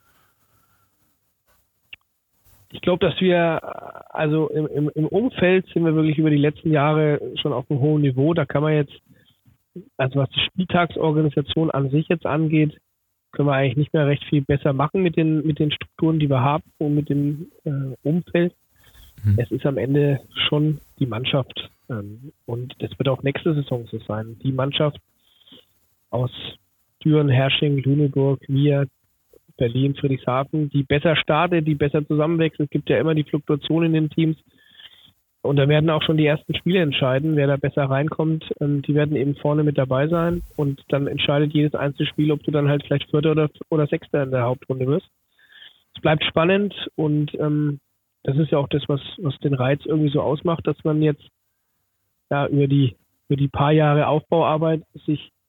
Ich glaube, dass wir, also im, im, im Umfeld sind wir wirklich über die letzten Jahre schon auf einem hohen Niveau. Da kann man jetzt, also was die Spieltagsorganisation an sich jetzt angeht, können wir eigentlich nicht mehr recht viel besser machen mit den, mit den Strukturen, die wir haben und mit dem äh, Umfeld. Mhm. Es ist am Ende schon die Mannschaft. Ähm, und das wird auch nächste Saison so sein. Die Mannschaft aus Düren, Herrsching, Lüneburg, wir, Berlin, Friedrichshafen, die besser startet, die besser zusammenwächst. Es gibt ja immer die Fluktuation in den Teams. Und da werden auch schon die ersten Spiele entscheiden, wer da besser reinkommt. Die werden eben vorne mit dabei sein. Und dann entscheidet jedes einzelne Spiel, ob du dann halt vielleicht Vierter oder, oder Sechster in der Hauptrunde wirst. Es bleibt spannend und ähm, das ist ja auch das, was, was den Reiz irgendwie so ausmacht, dass man jetzt ja über die, über die paar Jahre Aufbauarbeit sich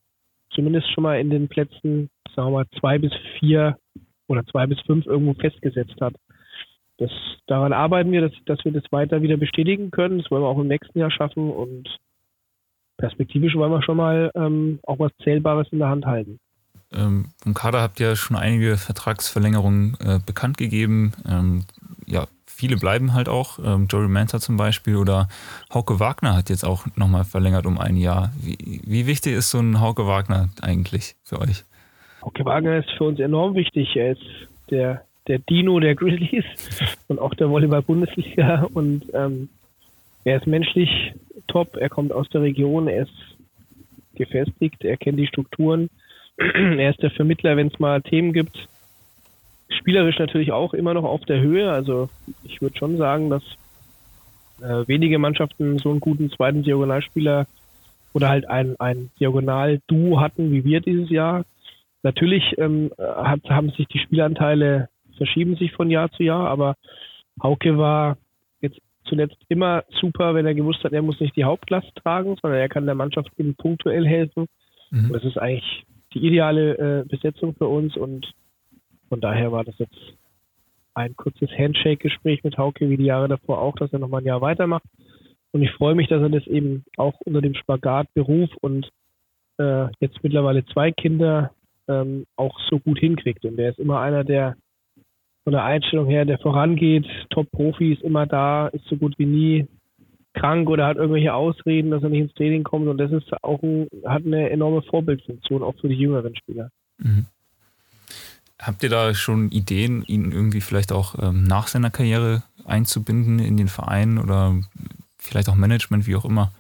zumindest schon mal in den Plätzen, sagen wir mal, zwei bis vier oder zwei bis fünf irgendwo festgesetzt hat. Das, daran arbeiten wir, dass, dass wir das weiter wieder bestätigen können. Das wollen wir auch im nächsten Jahr schaffen und perspektivisch wollen wir schon mal ähm, auch was Zählbares in der Hand halten. Ähm, Im Kader habt ihr schon einige Vertragsverlängerungen äh, bekannt gegeben. Ähm, ja, viele bleiben halt auch. Ähm, Joey Manta zum Beispiel oder Hauke Wagner hat jetzt auch nochmal verlängert um ein Jahr. Wie, wie wichtig ist so ein Hauke Wagner eigentlich für euch? Hauke Wagner ist für uns enorm wichtig. Er ist der der Dino der Grizzlies und auch der Volleyball-Bundesliga und ähm, er ist menschlich top, er kommt aus der Region, er ist gefestigt, er kennt die Strukturen, er ist der Vermittler, wenn es mal Themen gibt. Spielerisch natürlich auch immer noch auf der Höhe, also ich würde schon sagen, dass äh, wenige Mannschaften so einen guten zweiten Diagonalspieler oder halt ein, ein Diagonal-Duo hatten, wie wir dieses Jahr. Natürlich ähm, hat, haben sich die Spielanteile verschieben sich von Jahr zu Jahr, aber Hauke war jetzt zuletzt immer super, wenn er gewusst hat, er muss nicht die Hauptlast tragen, sondern er kann der Mannschaft eben punktuell helfen. Mhm. Und das ist eigentlich die ideale äh, Besetzung für uns und von daher war das jetzt ein kurzes Handshake-Gespräch mit Hauke, wie die Jahre davor auch, dass er nochmal ein Jahr weitermacht. Und ich freue mich, dass er das eben auch unter dem Spagat Beruf und äh, jetzt mittlerweile zwei Kinder ähm, auch so gut hinkriegt. Und der ist immer einer, der von der Einstellung her, der vorangeht, Top-Profi, ist immer da, ist so gut wie nie krank oder hat irgendwelche Ausreden, dass er nicht ins Training kommt. Und das ist auch ein, hat eine enorme Vorbildfunktion, auch für die jüngeren Spieler. Mhm. Habt ihr da schon Ideen, ihn irgendwie vielleicht auch ähm, nach seiner Karriere einzubinden in den Verein oder vielleicht auch Management, wie auch immer?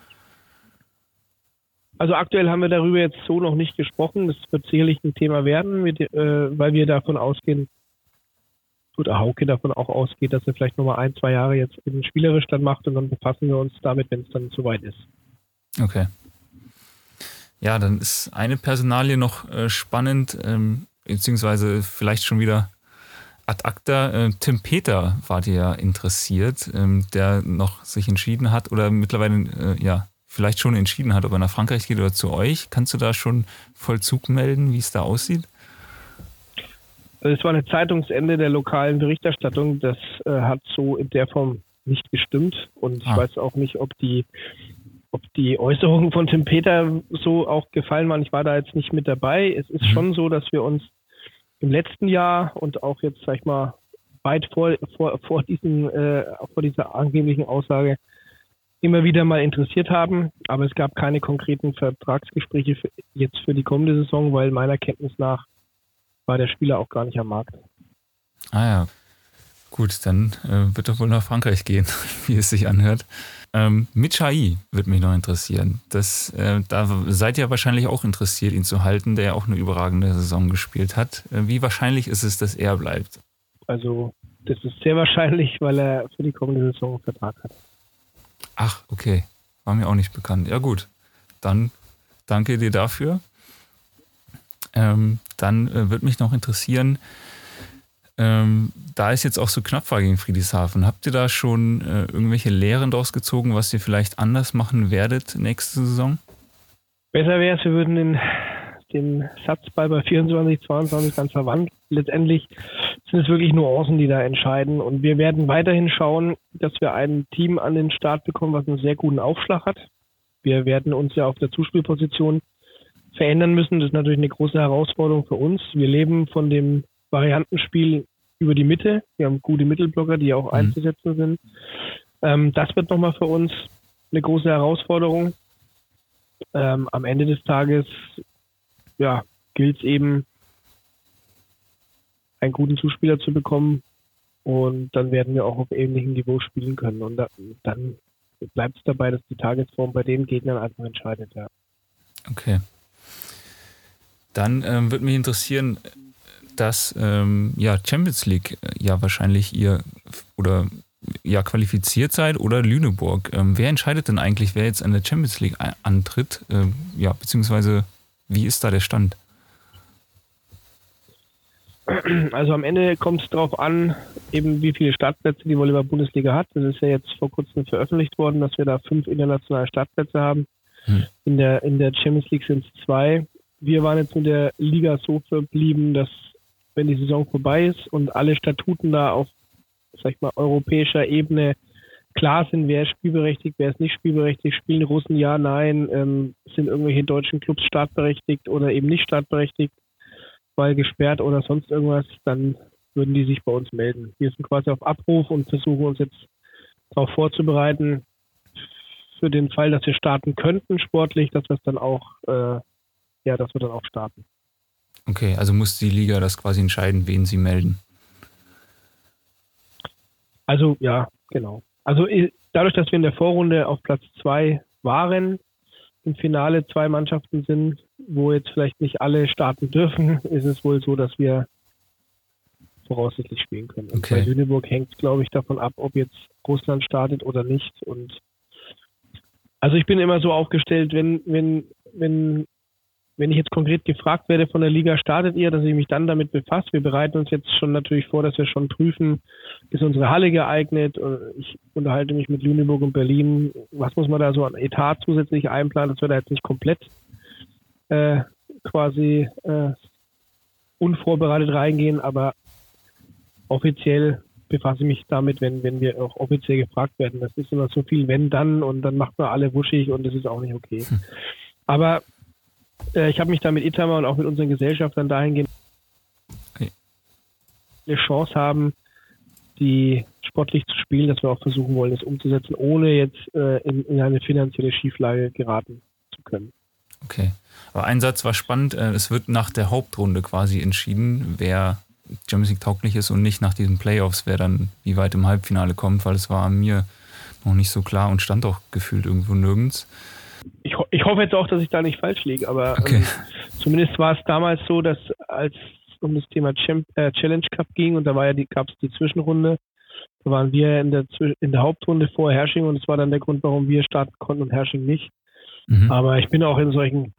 Also aktuell haben wir darüber jetzt so noch nicht gesprochen. Das wird sicherlich ein Thema werden, mit, äh, weil wir davon ausgehen, oder Hauke davon auch ausgeht, dass er vielleicht nochmal ein, zwei Jahre jetzt eben spielerisch dann macht und dann befassen wir uns damit, wenn es dann soweit ist. Okay. Ja, dann ist eine Personalie noch äh, spannend, ähm, beziehungsweise vielleicht schon wieder ad acta. Äh, Tim Peter wart ihr ja interessiert, ähm, der noch sich entschieden hat oder mittlerweile äh, ja vielleicht schon entschieden hat, ob er nach Frankreich geht oder zu euch. Kannst du da schon Vollzug melden, wie es da aussieht? Es war eine Zeitungsende der lokalen Berichterstattung. Das äh, hat so in der Form nicht gestimmt. Und ich ah. weiß auch nicht, ob die, ob die Äußerungen von Tim Peter so auch gefallen waren. Ich war da jetzt nicht mit dabei. Es ist mhm. schon so, dass wir uns im letzten Jahr und auch jetzt, sag ich mal, weit vor, vor, vor, diesen, äh, vor dieser angeblichen Aussage immer wieder mal interessiert haben. Aber es gab keine konkreten Vertragsgespräche für, jetzt für die kommende Saison, weil meiner Kenntnis nach war der Spieler auch gar nicht am Markt. Ah ja, gut, dann äh, wird er wohl nach Frankreich gehen, wie es sich anhört. Ähm, Micai würde mich noch interessieren. Das, äh, da seid ihr wahrscheinlich auch interessiert, ihn zu halten, der ja auch eine überragende Saison gespielt hat. Äh, wie wahrscheinlich ist es, dass er bleibt? Also das ist sehr wahrscheinlich, weil er für die kommende Saison einen Vertrag hat. Ach, okay. War mir auch nicht bekannt. Ja gut, dann danke dir dafür. Ähm, dann äh, würde mich noch interessieren, ähm, da es jetzt auch so knapp war gegen Friedrichshafen, habt ihr da schon äh, irgendwelche Lehren daraus gezogen, was ihr vielleicht anders machen werdet nächste Saison? Besser wäre es, wir würden den, den Satzball bei vierundzwanzig, zweiundzwanzig ganz verwandeln. Letztendlich sind es wirklich Nuancen, die da entscheiden. Und wir werden weiterhin schauen, dass wir ein Team an den Start bekommen, was einen sehr guten Aufschlag hat. Wir werden uns ja auf der Zuspielposition verändern müssen. Das ist natürlich eine große Herausforderung für uns. Wir leben von dem Variantenspiel über die Mitte. Wir haben gute Mittelblocker, die auch mhm. einzusetzen sind. Ähm, das wird nochmal für uns eine große Herausforderung. Ähm, am Ende des Tages ja, gilt es eben, einen guten Zuspieler zu bekommen und dann werden wir auch auf ähnlichem Niveau spielen können. Und da, dann bleibt es dabei, dass die Tagesform bei den Gegnern einfach entscheidet. Ja. Okay. Dann ähm, würde mich interessieren, dass ähm, ja, Champions League ja wahrscheinlich ihr oder ja qualifiziert seid oder Lüneburg. Ähm, wer entscheidet denn eigentlich, wer jetzt an der Champions League antritt? Ähm, ja, beziehungsweise wie ist da der Stand? Also am Ende kommt es darauf an, eben wie viele Startplätze die Volleyball-Bundesliga hat. Das ist ja jetzt vor kurzem veröffentlicht worden, dass wir da fünf internationale Startplätze haben. Hm. In der in der Champions League sind es zwei. wir waren jetzt mit der Liga so verblieben, dass wenn die Saison vorbei ist und alle Statuten da auf, sag ich mal, europäischer Ebene klar sind, wer ist spielberechtigt, wer ist nicht spielberechtigt, spielen Russen, ja, nein, ähm, sind irgendwelche deutschen Clubs startberechtigt oder eben nicht startberechtigt, weil gesperrt oder sonst irgendwas, dann würden die sich bei uns melden. Wir sind quasi auf Abruf und versuchen uns jetzt darauf vorzubereiten, für den Fall, dass wir starten könnten sportlich, dass wir es dann auch, äh, ja, dass wir dann auch starten. Okay, also muss die Liga das quasi entscheiden, wen sie melden. Also ja, genau. Also dadurch, dass wir in der Vorrunde auf Platz zwei waren, im Finale zwei Mannschaften sind, wo jetzt vielleicht nicht alle starten dürfen, ist es wohl so, dass wir voraussichtlich spielen können. Und okay. Bei Lüneburg hängt es, glaube ich, davon ab, ob jetzt Russland startet oder nicht. Und also ich bin immer so aufgestellt, wenn, wenn, wenn, wenn ich jetzt konkret gefragt werde von der Liga, startet ihr, dass ich mich dann damit befasse. Wir bereiten uns jetzt schon natürlich vor, dass wir schon prüfen, ist unsere Halle geeignet. Ich unterhalte mich mit Lüneburg und Berlin. Was muss man da so an Etat zusätzlich einplanen, dass wir da jetzt nicht komplett äh, quasi äh, unvorbereitet reingehen, aber offiziell befasse ich mich damit, wenn, wenn wir auch offiziell gefragt werden. Das ist immer so viel wenn, dann und dann macht man alle wuschig und das ist auch nicht okay. Hm. Aber äh, ich habe mich da mit Itamar und auch mit unseren Gesellschaftern dahingehend okay. eine Chance haben, die sportlich zu spielen, dass wir auch versuchen wollen, das umzusetzen, ohne jetzt äh, in, in eine finanzielle Schieflage geraten zu können. Okay, aber ein Satz war spannend. Es wird nach der Hauptrunde quasi entschieden, wer Champions League tauglich ist und nicht nach diesen Playoffs, wer dann wie weit im Halbfinale kommt, weil es war mir noch nicht so klar und stand auch gefühlt irgendwo nirgends. Ich, ho- ich hoffe jetzt auch, dass ich da nicht falsch liege, aber okay. ähm, zumindest war es damals so, dass als es um das Thema Champ- äh, Challenge Cup ging und da war ja die, gab es die Zwischenrunde, da waren wir in der, in der Hauptrunde vor Hersching und das war dann der Grund, warum wir starten konnten und Hersching nicht. Mhm. Aber ich bin auch in solchen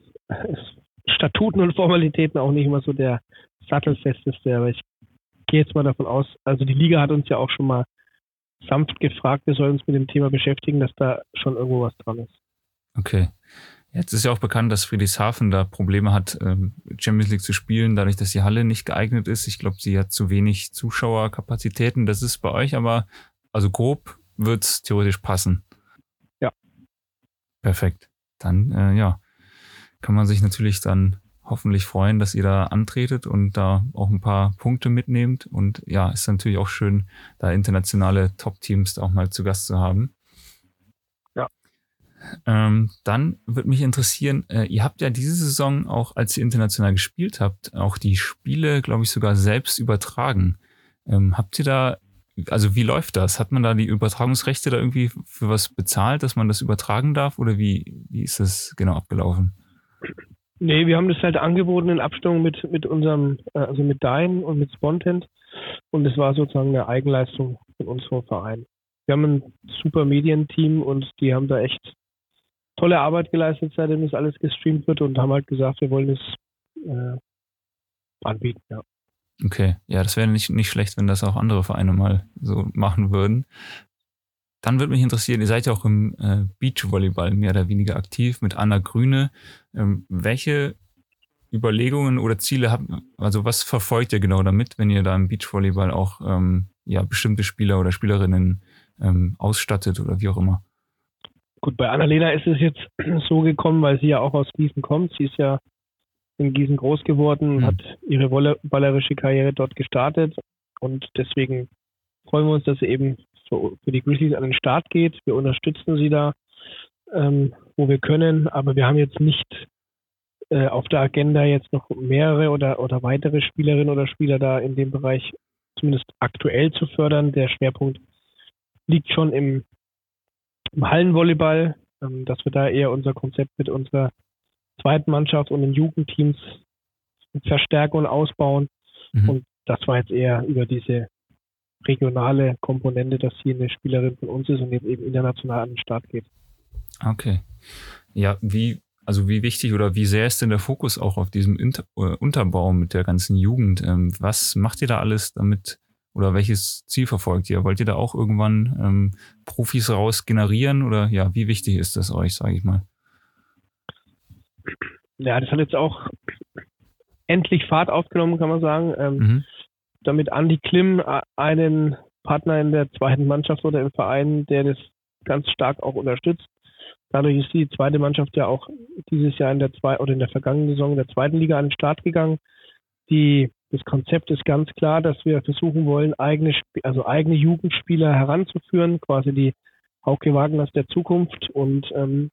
Statuten und Formalitäten auch nicht immer so der sattelfesteste, aber ich gehe jetzt mal davon aus, also die Liga hat uns ja auch schon mal sanft gefragt, wir sollen uns mit dem Thema beschäftigen, dass da schon irgendwo was dran ist. Okay. Jetzt ist ja auch bekannt, dass Friedrichshafen da Probleme hat, Champions League zu spielen, dadurch, dass die Halle nicht geeignet ist. Ich glaube, sie hat zu wenig Zuschauerkapazitäten. Das ist bei euch aber, also grob wird es theoretisch passen. Ja. Perfekt. Dann, äh, ja, kann man sich natürlich dann hoffentlich freuen, dass ihr da antretet und da auch ein paar Punkte mitnehmt. Und ja, ist natürlich auch schön, da internationale Top-Teams auch mal zu Gast zu haben. Ja. Ähm, dann würde mich interessieren, äh, ihr habt ja diese Saison auch, als ihr international gespielt habt, auch die Spiele, glaube ich, sogar selbst übertragen. Ähm, habt ihr da, also wie läuft das? Hat man da die Übertragungsrechte da irgendwie für was bezahlt, dass man das übertragen darf? Oder wie, wie ist das genau abgelaufen? Nee, wir haben das halt angeboten in Abstimmung mit, mit unserem, also mit Dyn und mit Spontent und es war sozusagen eine Eigenleistung von unserem Verein. Wir haben ein super Medienteam und die haben da echt tolle Arbeit geleistet, seitdem das alles gestreamt wird und haben halt gesagt, wir wollen es äh, anbieten, ja. Okay, ja, das wäre nicht, nicht schlecht, wenn das auch andere Vereine mal so machen würden. Dann würde mich interessieren, ihr seid ja auch im äh, Beachvolleyball mehr oder weniger aktiv mit Anna Grüne. Ähm, welche Überlegungen oder Ziele habt, also was verfolgt ihr genau damit, wenn ihr da im Beachvolleyball auch ähm, ja, bestimmte Spieler oder Spielerinnen ähm, ausstattet oder wie auch immer? Gut, bei Annalena ist es jetzt so gekommen, weil sie ja auch aus Gießen kommt. Sie ist ja in Gießen groß geworden, mhm. hat ihre volleyballerische Karriere dort gestartet und deswegen freuen wir uns, dass sie eben für die Grizzlies an den Start geht. Wir unterstützen sie da, ähm, wo wir können, aber wir haben jetzt nicht äh, auf der Agenda jetzt noch mehrere oder, oder weitere Spielerinnen oder Spieler da in dem Bereich zumindest aktuell zu fördern. Der Schwerpunkt liegt schon im, im Hallenvolleyball, ähm, dass wir da eher unser Konzept mit unserer zweiten Mannschaft und den Jugendteams verstärken und ausbauen. Mhm. Und das war jetzt eher über diese regionale Komponente, dass sie eine Spielerin von uns ist und jetzt eben international an den Start geht. Okay. Ja, wie, also wie wichtig oder wie sehr ist denn der Fokus auch auf diesem Inter- Unterbau mit der ganzen Jugend? Ähm, was macht ihr da alles damit oder welches Ziel verfolgt ihr? Wollt ihr da auch irgendwann ähm, Profis raus generieren oder ja, wie wichtig ist das euch, sage ich mal? ja, das hat jetzt auch endlich Fahrt aufgenommen, kann man sagen. Ähm, mhm. Damit Andi Klim einen Partner in der zweiten Mannschaft oder im Verein, der das ganz stark auch unterstützt. Dadurch ist die zweite Mannschaft ja auch dieses Jahr in der zwei oder in der vergangenen Saison in der zweiten Liga an den Start gegangen. Die, das Konzept ist ganz klar, dass wir versuchen wollen, eigene, also eigene Jugendspieler heranzuführen, quasi die Hauke Wagners der Zukunft. Und ähm,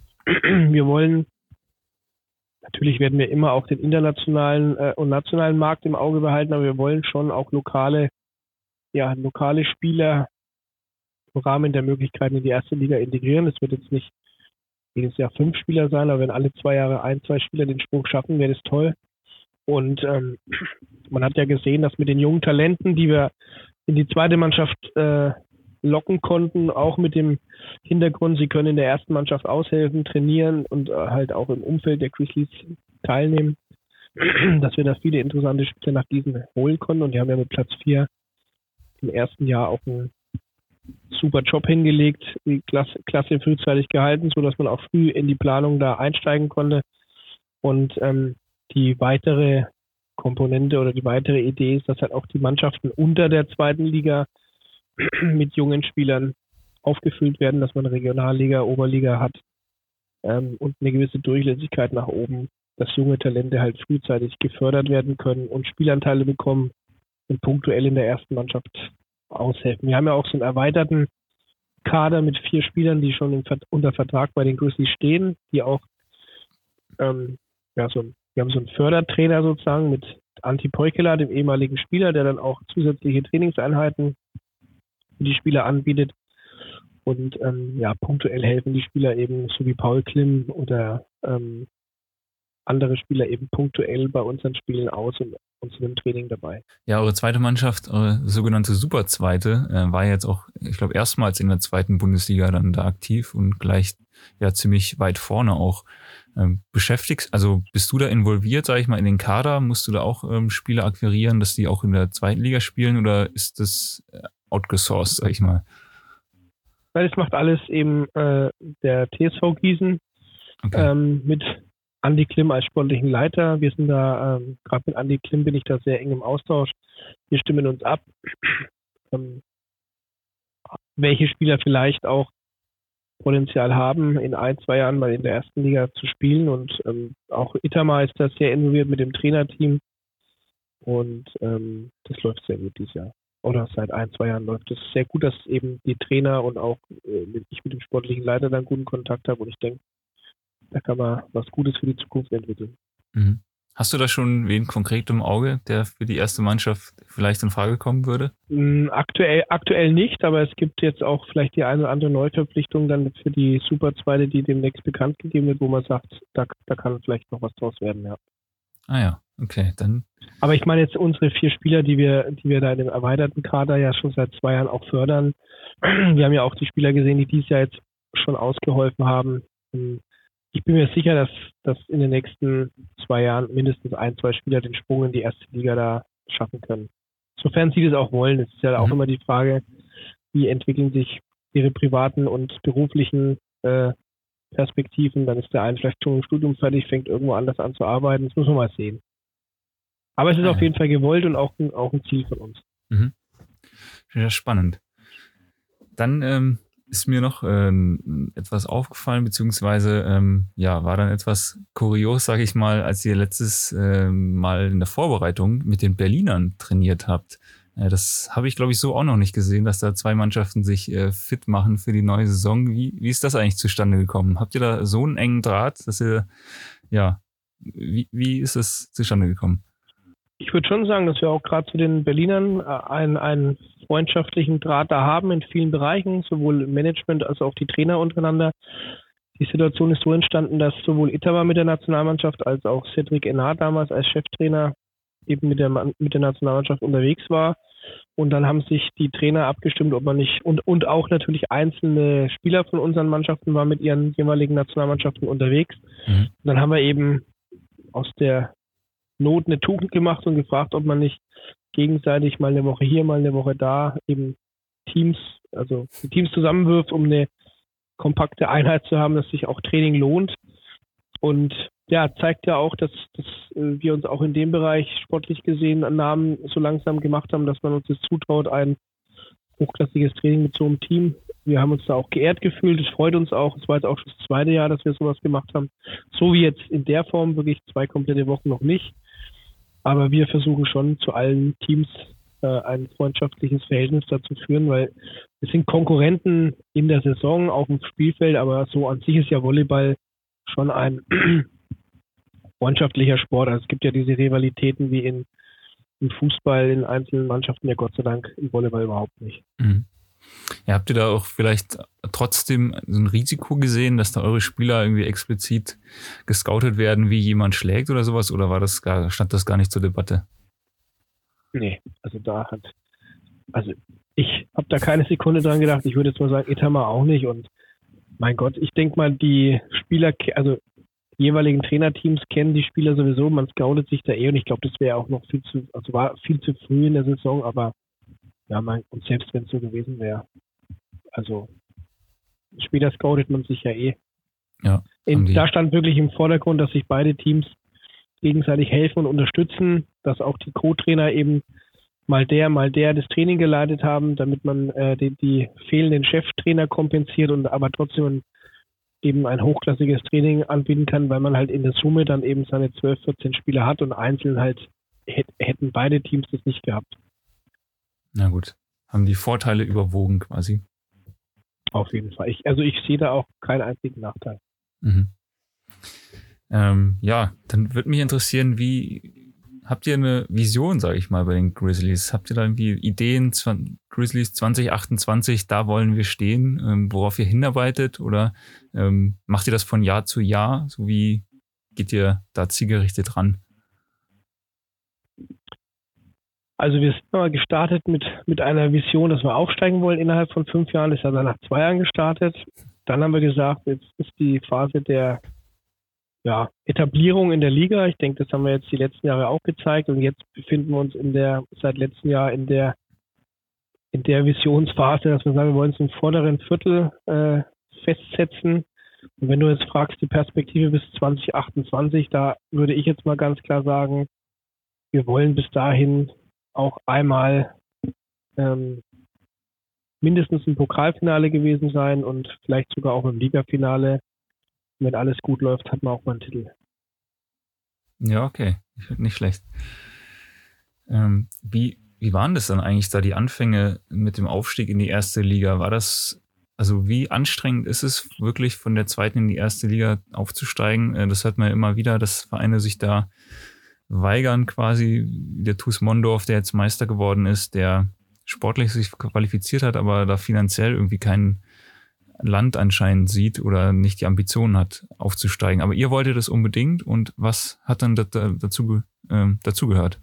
wir wollen, natürlich werden wir immer auch den internationalen äh, und nationalen Markt im Auge behalten, aber wir wollen schon auch lokale, ja, lokale Spieler im Rahmen der Möglichkeiten in die erste Liga integrieren. Es wird jetzt nicht jedes Jahr fünf Spieler sein, aber wenn alle zwei Jahre ein, zwei Spieler den Sprung schaffen, wäre das toll. Und ähm, man hat ja gesehen, dass mit den jungen Talenten, die wir in die zweite Mannschaft äh, locken konnten, auch mit dem Hintergrund, sie können in der ersten Mannschaft aushelfen, trainieren und äh, halt auch im Umfeld der Grizzlies teilnehmen, dass wir da viele interessante Spieler nach diesen holen konnten. Und die haben ja mit Platz vier im ersten Jahr auch einen super Job hingelegt, die Klasse, Klasse frühzeitig gehalten, sodass man auch früh in die Planung da einsteigen konnte. Und ähm, die weitere Komponente oder die weitere Idee ist, dass halt auch die Mannschaften unter der zweiten Liga mit jungen Spielern aufgefüllt werden, dass man Regionalliga, Oberliga hat ähm, und eine gewisse Durchlässigkeit nach oben, dass junge Talente halt frühzeitig gefördert werden können und Spielanteile bekommen und punktuell in der ersten Mannschaft aushelfen. Wir haben ja auch so einen erweiterten Kader mit vier Spielern, die schon im, unter Vertrag bei den Grizzlies stehen, die auch ähm, ja, so ein Wir haben so einen Fördertrainer sozusagen mit Antti Poikela, dem ehemaligen Spieler, der dann auch zusätzliche Trainingseinheiten für die Spieler anbietet. Und ähm, ja, punktuell helfen die Spieler eben, so wie Paul Klim oder ähm, andere Spieler eben punktuell bei unseren Spielen aus und unserem Training dabei. Ja, eure zweite Mannschaft, eure sogenannte Superzweite, äh, war jetzt auch, ich glaube, erstmals in der zweiten Bundesliga dann da aktiv und gleich ja ziemlich weit vorne auch. Ähm, beschäftigst, also bist du da involviert, sage ich mal, in den Kader? Musst du da auch ähm, Spieler akquirieren, dass die auch in der zweiten Liga spielen oder ist das äh, outgesourced, sag ich mal? Weil das macht alles eben äh, der T S V Gießen okay. ähm, mit Andi Klim als sportlichen Leiter. Wir sind da, ähm, gerade mit Andi Klim bin ich da sehr eng im Austausch. Wir stimmen uns ab, ähm, welche Spieler vielleicht auch Potenzial haben, in ein, zwei Jahren mal in der ersten Liga zu spielen. Und ähm, auch Itamar ist da sehr involviert mit dem Trainerteam. Und ähm, das läuft sehr gut dieses Jahr. Oder seit ein, zwei Jahren läuft es sehr gut, dass eben die Trainer und auch äh, ich mit dem sportlichen Leiter dann guten Kontakt habe. Und ich denke, da kann man was Gutes für die Zukunft entwickeln. Mhm. Hast du da schon wen konkret im Auge, der für die erste Mannschaft vielleicht in Frage kommen würde? Aktuell, aktuell nicht, aber es gibt jetzt auch vielleicht die eine oder andere Neuverpflichtung dann für die Super zweite, die demnächst bekannt gegeben wird, wo man sagt, da, da kann vielleicht noch was draus werden, ja. Ah ja, okay, dann. Aber ich meine jetzt unsere vier Spieler, die wir, die wir da in dem erweiterten Kader ja schon seit zwei Jahren auch fördern. Wir haben ja auch die Spieler gesehen, die dieses Jahr jetzt schon ausgeholfen haben. Ich bin mir sicher, dass, dass in den nächsten zwei Jahren mindestens ein, zwei Spieler den Sprung in die erste Liga da schaffen können. Sofern sie das auch wollen. Es ist ja auch mhm. immer die Frage, wie entwickeln sich ihre privaten und beruflichen äh, Perspektiven. Dann ist der eine vielleicht schon im Studium fertig, fängt irgendwo anders an zu arbeiten. Das muss man mal sehen. Aber es ist ja. auf jeden Fall gewollt und auch ein, auch ein Ziel von uns. Mhm. Ja, spannend. Dann ähm ist mir noch ähm, etwas aufgefallen, beziehungsweise ähm, ja, war dann etwas kurios, sage ich mal, als ihr letztes ähm, Mal in der Vorbereitung mit den Berlinern trainiert habt. Äh, das habe ich, glaube ich, so auch noch nicht gesehen, dass da zwei Mannschaften sich äh, fit machen für die neue Saison. Wie, wie ist das eigentlich zustande gekommen? Habt ihr da so einen engen Draht, dass ihr, ja, wie, wie ist das zustande gekommen? Ich würde schon sagen, dass wir auch gerade zu den Berlinern einen, einen freundschaftlichen Draht da haben in vielen Bereichen, sowohl im Management als auch die Trainer untereinander. Die Situation ist so entstanden, dass sowohl Itamar mit der Nationalmannschaft als auch Cedric Enard damals als Cheftrainer eben mit der, mit der Nationalmannschaft unterwegs war. Und dann haben sich die Trainer abgestimmt, ob man nicht, und, und auch natürlich einzelne Spieler von unseren Mannschaften waren mit ihren jeweiligen Nationalmannschaften unterwegs. Mhm. Und dann haben wir eben aus der Not eine Tugend gemacht und gefragt, ob man nicht gegenseitig mal eine Woche hier, mal eine Woche da eben Teams, also die Teams zusammenwirft, um eine kompakte Einheit zu haben, dass sich auch Training lohnt. Und ja, zeigt ja auch, dass, dass wir uns auch in dem Bereich sportlich gesehen einen Namen so langsam gemacht haben, dass man uns das zutraut, ein hochklassiges Training mit so einem Team. Wir haben uns da auch geehrt gefühlt, es freut uns auch. Es war jetzt auch schon das zweite Jahr, dass wir sowas gemacht haben. So wie jetzt in der Form, wirklich zwei komplette Wochen noch nicht. Aber wir versuchen schon zu allen Teams äh, ein freundschaftliches Verhältnis dazu führen, weil es sind Konkurrenten in der Saison auf dem Spielfeld, aber so an sich ist ja Volleyball schon ein freundschaftlicher Sport. Also es gibt ja diese Rivalitäten wie in, im Fußball, in einzelnen Mannschaften, ja Gott sei Dank im Volleyball überhaupt nicht. Mhm. Ja, habt ihr da auch vielleicht trotzdem so ein Risiko gesehen, dass da eure Spieler irgendwie explizit gescoutet werden, wie jemand schlägt oder sowas? Oder war das gar, stand das gar nicht zur Debatte? Nee, also da hat, also ich habe da keine Sekunde dran gedacht. Ich würde jetzt mal sagen, Itamar auch nicht. Und mein Gott, ich denke mal, die Spieler, also die jeweiligen Trainerteams kennen die Spieler sowieso. Man scoutet sich da eh. Und ich glaube, das wäre auch noch viel zu, also war viel zu früh in der Saison. Aber ja, mein, und selbst wenn es so gewesen wäre, also später scoutet man sich ja eh. Ja, in, da stand wirklich im Vordergrund, dass sich beide Teams gegenseitig helfen und unterstützen, dass auch die Co-Trainer eben mal der, mal der das Training geleitet haben, damit man äh, die, die fehlenden Cheftrainer kompensiert und aber trotzdem eben ein hochklassiges Training anbieten kann, weil man halt in der Summe dann eben seine zwölf, vierzehn Spieler hat und einzeln halt hätt, hätten beide Teams das nicht gehabt. Na gut, haben die Vorteile überwogen quasi. Auf jeden Fall. Ich, also ich sehe da auch keinen einzigen Nachteil. Mhm. Ähm, ja, dann würde mich interessieren, wie habt ihr eine Vision, sage ich mal, bei den Grizzlies? Habt ihr da irgendwie Ideen, Grizzlies zwanzig achtundzwanzig, da wollen wir stehen, ähm, worauf ihr hinarbeitet? Oder ähm, macht ihr das von Jahr zu Jahr? So wie geht ihr da zielgerichtet ran? Also wir sind mal gestartet mit, mit einer Vision, dass wir aufsteigen wollen innerhalb von fünf Jahren. Das ist ja dann nach zwei Jahren gestartet. Dann haben wir gesagt, jetzt ist die Phase der ja, Etablierung in der Liga. Ich denke, das haben wir jetzt die letzten Jahre auch gezeigt. Und jetzt befinden wir uns in der, seit letztem Jahr in der, in der Visionsphase, dass wir sagen, wir wollen uns im vorderen Viertel äh, festsetzen. Und wenn du jetzt fragst, die Perspektive bis zwanzig achtundzwanzig, da würde ich jetzt mal ganz klar sagen, wir wollen bis dahin auch einmal ähm, mindestens im Pokalfinale gewesen sein und vielleicht sogar auch im Ligafinale. Wenn alles gut läuft, hat man auch mal einen Titel. Ja, okay. Nicht schlecht. Ähm, wie, wie waren das dann eigentlich da, die Anfänge mit dem Aufstieg in die erste Liga? War das, also wie anstrengend ist es wirklich von der zweiten in die erste Liga aufzusteigen? Das hört man ja immer wieder, dass Vereine sich da weigern quasi. Der T U S Mondorf, der jetzt Meister geworden ist, der sportlich sich qualifiziert hat, aber da finanziell irgendwie kein Land anscheinend sieht oder nicht die Ambitionen hat, aufzusteigen. Aber ihr wolltet das unbedingt und was hat dann dazu, äh, dazu gehört?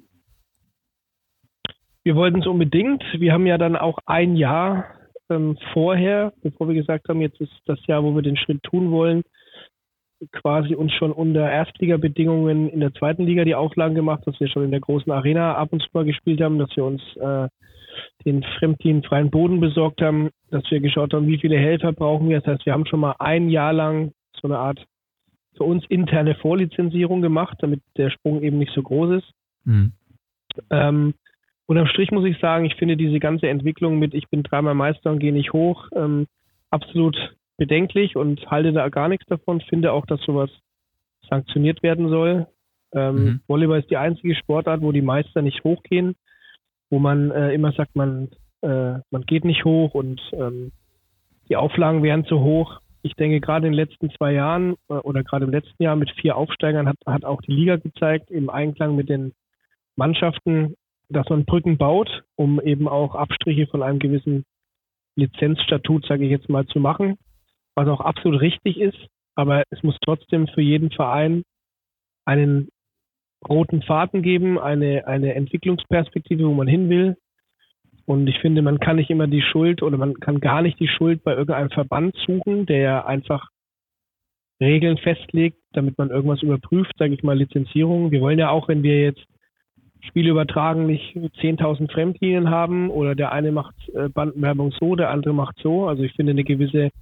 Wir wollten es unbedingt. Wir haben ja dann auch ein Jahr ähm, vorher, bevor wir gesagt haben, jetzt ist das Jahr, wo wir den Schritt tun wollen, quasi uns schon unter Erstliga-Bedingungen in der zweiten Liga die Auflagen gemacht, dass wir schon in der großen Arena ab und zu mal gespielt haben, dass wir uns äh, den fremdlinienfreien Boden besorgt haben, dass wir geschaut haben, wie viele Helfer brauchen wir. Das heißt, wir haben schon mal ein Jahr lang so eine Art für uns interne Vorlizenzierung gemacht, damit der Sprung eben nicht so groß ist. Mhm. Ähm, unterm Strich muss ich sagen, ich finde diese ganze Entwicklung mit ich bin dreimal Meister und gehe nicht hoch, ähm, absolut bedenklich und halte da gar nichts davon. Finde auch, dass sowas sanktioniert werden soll. Ähm, mhm. Volleyball ist die einzige Sportart, wo die Meister nicht hochgehen, wo man äh, immer sagt, man, äh, man geht nicht hoch und ähm, die Auflagen wären zu hoch. Ich denke, gerade in den letzten zwei Jahren äh, oder gerade im letzten Jahr mit vier Aufsteigern hat, hat auch die Liga gezeigt, im Einklang mit den Mannschaften, dass man Brücken baut, um eben auch Abstriche von einem gewissen Lizenzstatut, sage ich jetzt mal, zu machen, was auch absolut richtig ist. Aber es muss trotzdem für jeden Verein einen roten Faden geben, eine, eine Entwicklungsperspektive, wo man hin will. Und ich finde, man kann nicht immer die Schuld oder man kann gar nicht die Schuld bei irgendeinem Verband suchen, der einfach Regeln festlegt, damit man irgendwas überprüft, sage ich mal, Lizenzierung. Wir wollen ja auch, wenn wir jetzt Spiele übertragen, nicht zehntausend Fremdlinien haben oder der eine macht Bandenwerbung so, der andere macht so. Also ich finde, eine gewisse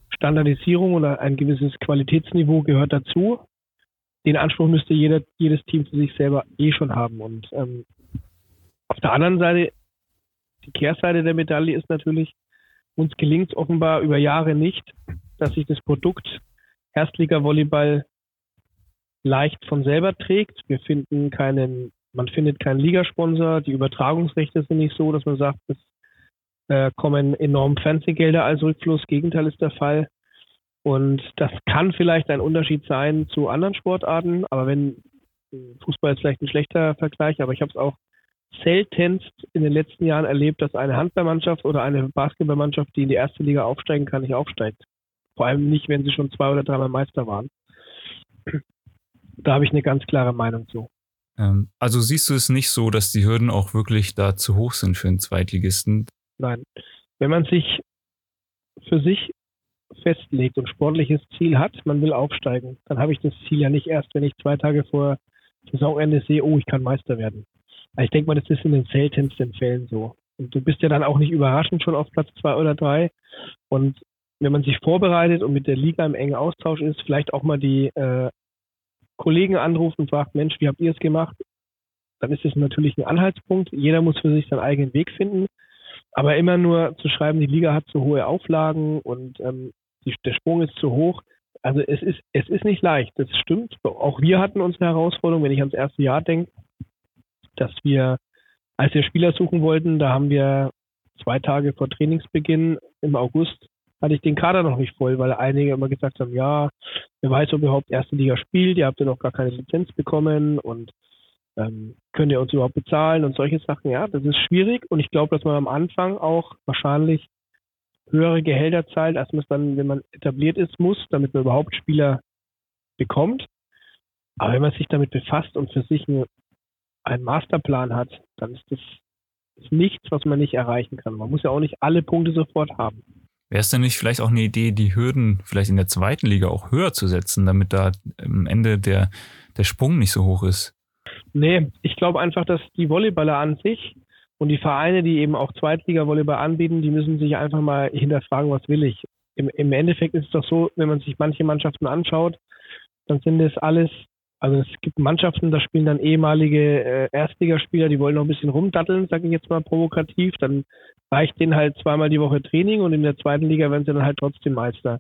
Standardisierung oder ein gewisses Qualitätsniveau gehört dazu. Den Anspruch müsste jeder, jedes Team für sich selber eh schon haben. Und ähm, auf der anderen Seite, die Kehrseite der Medaille ist natürlich, uns gelingt es offenbar über Jahre nicht, dass sich das Produkt Erstliga-Volleyball leicht von selber trägt. Wir finden keinen, man findet keinen Ligasponsor. Die Übertragungsrechte sind nicht so, dass man sagt, es äh, kommen enorm Fernsehgelder als Rückfluss. Gegenteil ist der Fall. Und das kann vielleicht ein Unterschied sein zu anderen Sportarten, aber wenn Fußball ist vielleicht ein schlechter Vergleich, aber ich habe es auch seltenst in den letzten Jahren erlebt, dass eine Handballmannschaft oder eine Basketballmannschaft, die in die erste Liga aufsteigen kann, nicht aufsteigt. Vor allem nicht, wenn sie schon zwei oder dreimal Meister waren. Da habe ich eine ganz klare Meinung zu. Ähm, also siehst du es nicht so, dass die Hürden auch wirklich da zu hoch sind für einen Zweitligisten? Nein. Wenn man sich für sich festlegt und sportliches Ziel hat, man will aufsteigen, dann habe ich das Ziel ja nicht erst, wenn ich zwei Tage vor Saisonende sehe, oh, ich kann Meister werden. Ich denke mal, das ist in den seltensten Fällen so. Und du bist ja dann auch nicht überraschend schon auf Platz zwei oder drei. Und wenn man sich vorbereitet und mit der Liga im engen Austausch ist, vielleicht auch mal die äh, Kollegen anruft und fragt, Mensch, wie habt ihr es gemacht? Dann ist es natürlich ein Anhaltspunkt. Jeder muss für sich seinen eigenen Weg finden. Aber immer nur zu schreiben, die Liga hat zu hohe Auflagen und ähm, die, der Sprung ist zu hoch. Also es ist, es ist nicht leicht, das stimmt. Auch wir hatten unsere Herausforderung, wenn ich ans erste Jahr denke, dass wir, als wir Spieler suchen wollten, da haben wir zwei Tage vor Trainingsbeginn im August, hatte ich den Kader noch nicht voll, weil einige immer gesagt haben, ja, wer weiß, ob ihr überhaupt erste Liga spielt, ihr habt ja noch gar keine Lizenz bekommen und ähm, könnt ihr uns überhaupt bezahlen und solche Sachen. Ja, das ist schwierig und ich glaube, dass man am Anfang auch wahrscheinlich höhere Gehälter zahlt, als man es dann, wenn man etabliert ist, muss, damit man überhaupt Spieler bekommt. Aber wenn man sich damit befasst und für sich eine, einen Masterplan hat, dann ist das ist nichts, was man nicht erreichen kann. Man muss ja auch nicht alle Punkte sofort haben. Wäre es denn nicht vielleicht auch eine Idee, die Hürden vielleicht in der zweiten Liga auch höher zu setzen, damit da am Ende der, der Sprung nicht so hoch ist? Nee, ich glaube einfach, dass die Volleyballer an sich und die Vereine, die eben auch Zweitliga-Volleyball anbieten, die müssen sich einfach mal hinterfragen, was will ich. Im, im Endeffekt ist es doch so, wenn man sich manche Mannschaften anschaut, dann sind das alles, also es gibt Mannschaften, da spielen dann ehemalige äh, Erstligaspieler, die wollen noch ein bisschen rumdatteln, sage ich jetzt mal provokativ, dann reicht denen halt zweimal die Woche Training und in der zweiten Liga werden sie dann halt trotzdem Meister.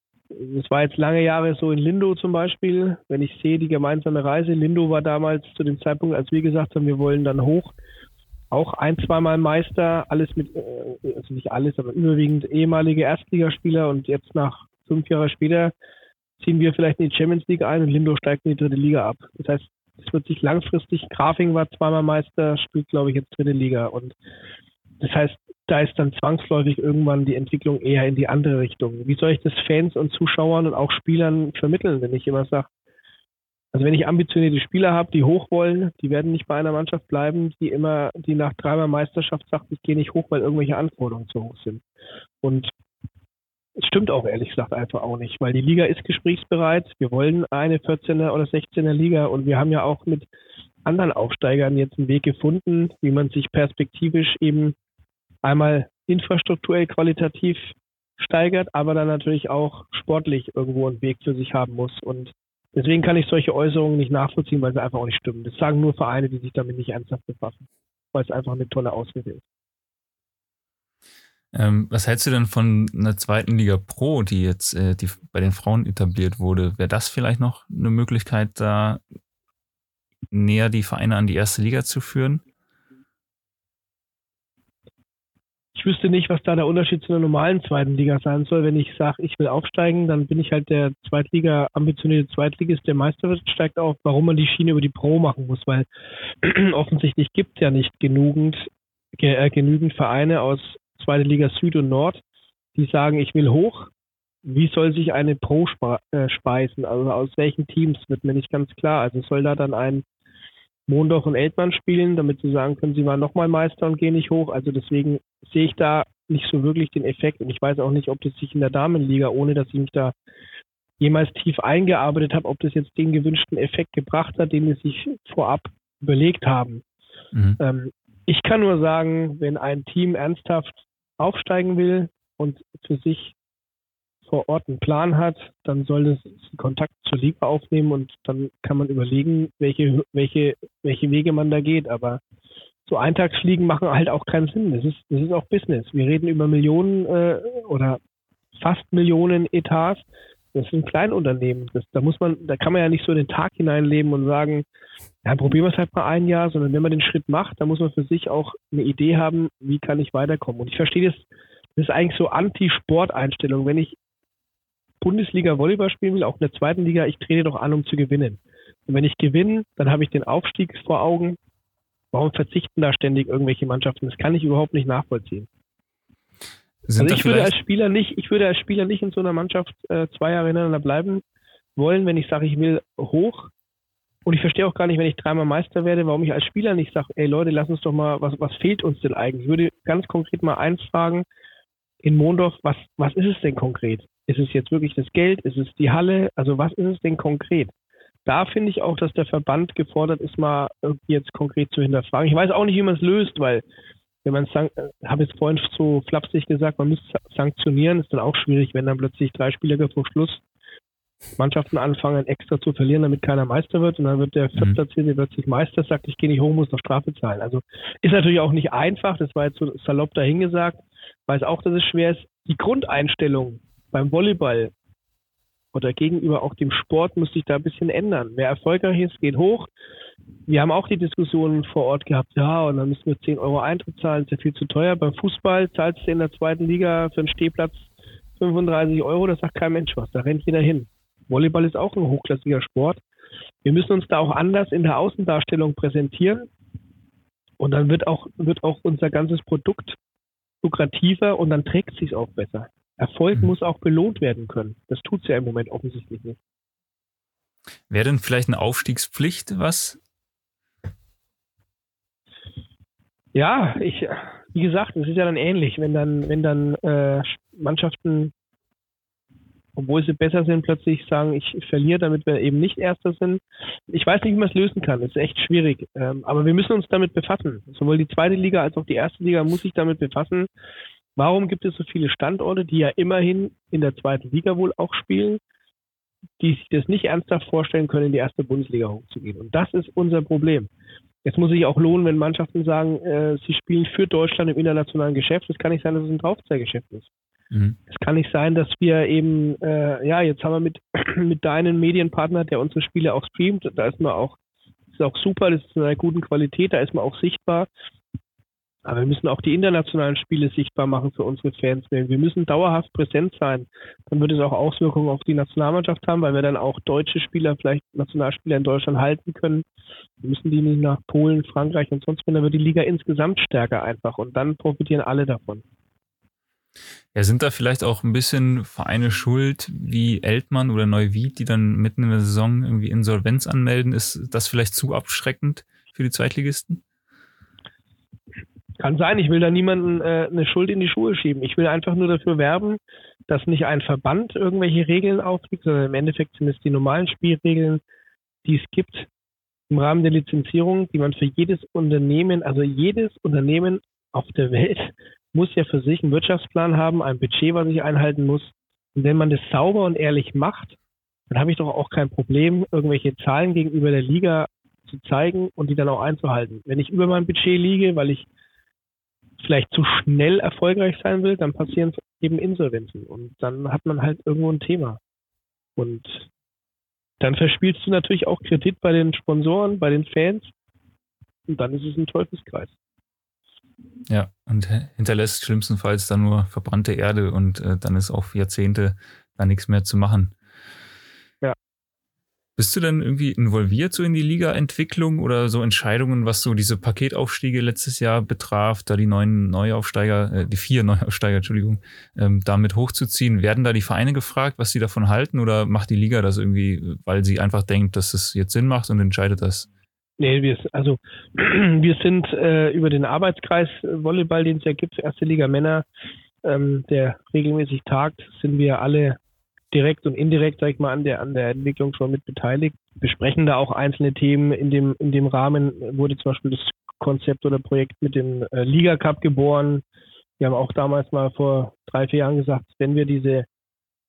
Das war jetzt lange Jahre so in Lindo zum Beispiel, wenn ich sehe, die gemeinsame Reise. Lindo war damals zu dem Zeitpunkt, als wir gesagt haben, wir wollen dann hoch, auch ein, zweimal Meister, alles mit, also nicht alles, aber überwiegend ehemalige Erstligaspieler und jetzt nach fünf Jahren später ziehen wir vielleicht in die Champions League ein und Lindo steigt in die dritte Liga ab. Das heißt, es wird sich langfristig, Grafing war zweimal Meister, spielt glaube ich jetzt dritte Liga und das heißt, da ist dann zwangsläufig irgendwann die Entwicklung eher in die andere Richtung. Wie soll ich das Fans und Zuschauern und auch Spielern vermitteln, wenn ich immer sage, also wenn ich ambitionierte Spieler habe, die hoch wollen, die werden nicht bei einer Mannschaft bleiben, die immer, die nach dreimal Meisterschaft sagt, ich gehe nicht hoch, weil irgendwelche Anforderungen zu hoch sind. Und es stimmt auch ehrlich gesagt einfach auch nicht, weil die Liga ist gesprächsbereit. Wir wollen eine vierzehner oder sechzehner Liga und wir haben ja auch mit anderen Aufsteigern jetzt einen Weg gefunden, wie man sich perspektivisch eben einmal infrastrukturell qualitativ steigert, aber dann natürlich auch sportlich irgendwo einen Weg für sich haben muss. Und deswegen kann ich solche Äußerungen nicht nachvollziehen, weil sie einfach auch nicht stimmen. Das sagen nur Vereine, die sich damit nicht ernsthaft befassen, weil es einfach eine tolle Ausrede ist. Ähm, was hältst du denn von einer zweiten Liga Pro, die jetzt äh, die bei den Frauen etabliert wurde? Wäre das vielleicht noch eine Möglichkeit, da näher die Vereine an die erste Liga zu führen? Ich wüsste nicht, was da der Unterschied zu einer normalen zweiten Liga sein soll. Wenn ich sage, ich will aufsteigen, dann bin ich halt der Zweitliga, ambitionierte Zweitligist, der Meister wird, steigt auf. Warum man die Schiene über die Pro machen muss, weil offensichtlich gibt es ja nicht genügend, äh, genügend Vereine aus zweite Liga Süd und Nord, die sagen, ich will hoch. Wie soll sich eine Pro spa- äh, speisen? Also aus welchen Teams, wird mir nicht ganz klar. Also soll da dann ein Mondorf und Eltmann spielen, damit sie sagen können, sie waren nochmal Meister und gehen nicht hoch. Also deswegen sehe ich da nicht so wirklich den Effekt. Und ich weiß auch nicht, ob das sich in der Damenliga, ohne dass ich mich da jemals tief eingearbeitet habe, ob das jetzt den gewünschten Effekt gebracht hat, den sie sich vorab überlegt haben. Mhm. Ähm, ich kann nur sagen, wenn ein Team ernsthaft aufsteigen will und für sich vor Ort einen Plan hat, dann soll es Kontakt zur Liga aufnehmen und dann kann man überlegen, welche, welche, welche Wege man da geht. Aber so Eintagsfliegen machen halt auch keinen Sinn. Das ist, das ist auch Business. Wir reden über Millionen äh, oder fast Millionen Etats. Das sind Kleinunternehmen. Das, da muss man, da kann man ja nicht so in den Tag hineinleben und sagen, ja, probieren wir es halt mal ein Jahr, sondern wenn man den Schritt macht, dann muss man für sich auch eine Idee haben, wie kann ich weiterkommen. Und ich verstehe das, das ist eigentlich so Anti-Sport-Einstellung. Wenn ich Bundesliga Volleyball spielen will, auch in der zweiten Liga, ich trete doch an, um zu gewinnen. Und wenn ich gewinne, dann habe ich den Aufstieg vor Augen. Warum verzichten da ständig irgendwelche Mannschaften? Das kann ich überhaupt nicht nachvollziehen. Sind also ich würde als Spieler nicht, ich würde als Spieler nicht in so einer Mannschaft äh, zwei Jahre hintereinander bleiben wollen, wenn ich sage, ich will hoch. Und ich verstehe auch gar nicht, wenn ich dreimal Meister werde, warum ich als Spieler nicht sage, ey Leute, lass uns doch mal, was, was fehlt uns denn eigentlich? Ich würde ganz konkret mal eins fragen, in Mondorf, was, was ist es denn konkret? Ist es jetzt wirklich das Geld? Ist es die Halle? Also was ist es denn konkret? Da finde ich auch, dass der Verband gefordert ist, mal irgendwie jetzt konkret zu hinterfragen. Ich weiß auch nicht, wie man es löst, weil wenn man es, habe jetzt vorhin so flapsig gesagt, man müsste sanktionieren, ist dann auch schwierig, wenn dann plötzlich drei Spieler vor Schluss Mannschaften anfangen, extra zu verlieren, damit keiner Meister wird und dann wird der Viertplatzierte mhm. plötzlich Meister, sagt, ich gehe nicht hoch, muss noch Strafe zahlen. Also ist natürlich auch nicht einfach, das war jetzt so salopp dahingesagt, weiß auch, dass es schwer ist. Die Grundeinstellung beim Volleyball oder gegenüber auch dem Sport muss sich da ein bisschen ändern. Wer erfolgreich ist, geht hoch. Wir haben auch die Diskussionen vor Ort gehabt, ja, und dann müssen wir zehn Euro Eintritt zahlen, ist ja viel zu teuer. Beim Fußball zahlst du in der zweiten Liga für einen Stehplatz fünfunddreißig Euro, das sagt kein Mensch was, da rennt jeder hin. Volleyball ist auch ein hochklassiger Sport. Wir müssen uns da auch anders in der Außendarstellung präsentieren und dann wird auch, wird auch unser ganzes Produkt lukrativer und dann trägt es sich auch besser. Erfolg mhm. muss auch belohnt werden können. Das tut es ja im Moment offensichtlich nicht. Wäre denn vielleicht eine Aufstiegspflicht was? Ja, ich, wie gesagt, es ist ja dann ähnlich, wenn dann, wenn dann äh, Mannschaften, obwohl sie besser sind, plötzlich sagen, ich verliere, damit wir eben nicht Erster sind. Ich weiß nicht, wie man es lösen kann. Das ist echt schwierig. Ähm, aber wir müssen uns damit befassen. Sowohl die zweite Liga als auch die erste Liga muss sich damit befassen. Warum gibt es so viele Standorte, die ja immerhin in der zweiten Liga wohl auch spielen, die sich das nicht ernsthaft vorstellen können, in die erste Bundesliga hochzugehen? Und das ist unser Problem. Jetzt muss sich auch lohnen, wenn Mannschaften sagen, äh, sie spielen für Deutschland im internationalen Geschäft. Es kann nicht sein, dass es ein Draufzeitgeschäft ist. Mhm. Es kann nicht sein, dass wir eben, äh, ja, jetzt haben wir mit, mit deinem Medienpartner, der unsere Spiele auch streamt, da ist man auch, ist auch super, das ist in einer guten Qualität, da ist man auch sichtbar. Aber wir müssen auch die internationalen Spiele sichtbar machen für unsere Fans. Wir müssen dauerhaft präsent sein. Dann wird es auch Auswirkungen auf die Nationalmannschaft haben, weil wir dann auch deutsche Spieler, vielleicht Nationalspieler in Deutschland halten können. Wir müssen die nicht nach Polen, Frankreich und sonst, dann wird die Liga insgesamt stärker einfach und dann profitieren alle davon. Ja, sind da vielleicht auch ein bisschen Vereine schuld, wie Eltmann oder Neuwied, die dann mitten in der Saison irgendwie Insolvenz anmelden? Ist das vielleicht zu abschreckend für die Zweitligisten? Kann sein, ich will da niemanden äh, eine Schuld in die Schuhe schieben. Ich will einfach nur dafür werben, dass nicht ein Verband irgendwelche Regeln auflegt, sondern im Endeffekt sind es die normalen Spielregeln, die es gibt im Rahmen der Lizenzierung, die man für jedes Unternehmen, also jedes Unternehmen auf der Welt muss ja für sich einen Wirtschaftsplan haben, ein Budget, was ich einhalten muss. Und wenn man das sauber und ehrlich macht, dann habe ich doch auch kein Problem, irgendwelche Zahlen gegenüber der Liga zu zeigen und die dann auch einzuhalten. Wenn ich über mein Budget liege, weil ich vielleicht zu schnell erfolgreich sein will, dann passieren eben Insolvenzen und dann hat man halt irgendwo ein Thema. Und dann verspielst du natürlich auch Kredit bei den Sponsoren, bei den Fans und dann ist es ein Teufelskreis. Ja, und hinterlässt schlimmstenfalls dann nur verbrannte Erde und äh, dann ist auch für Jahrzehnte da nichts mehr zu machen. Ja. Bist du denn irgendwie involviert so in die Liga-Entwicklung oder so Entscheidungen, was so diese Paketaufstiege letztes Jahr betraf, da die neuen Neuaufsteiger, äh, die vier Neuaufsteiger, Entschuldigung, ähm, damit hochzuziehen? Werden da die Vereine gefragt, was sie davon halten oder macht die Liga das irgendwie, weil sie einfach denkt, dass es jetzt Sinn macht und entscheidet das? Nee, wir, also, wir sind äh, über den Arbeitskreis Volleyball, den es ja gibt, erste Liga Männer, ähm, der regelmäßig tagt, sind wir alle direkt und indirekt, sag ich mal, an der, an der Entwicklung schon mit beteiligt. Besprechen da auch einzelne Themen. In dem, in dem Rahmen wurde zum Beispiel das Konzept oder Projekt mit dem äh, Liga Cup geboren. Wir haben auch damals mal vor drei, vier Jahren gesagt, wenn wir diese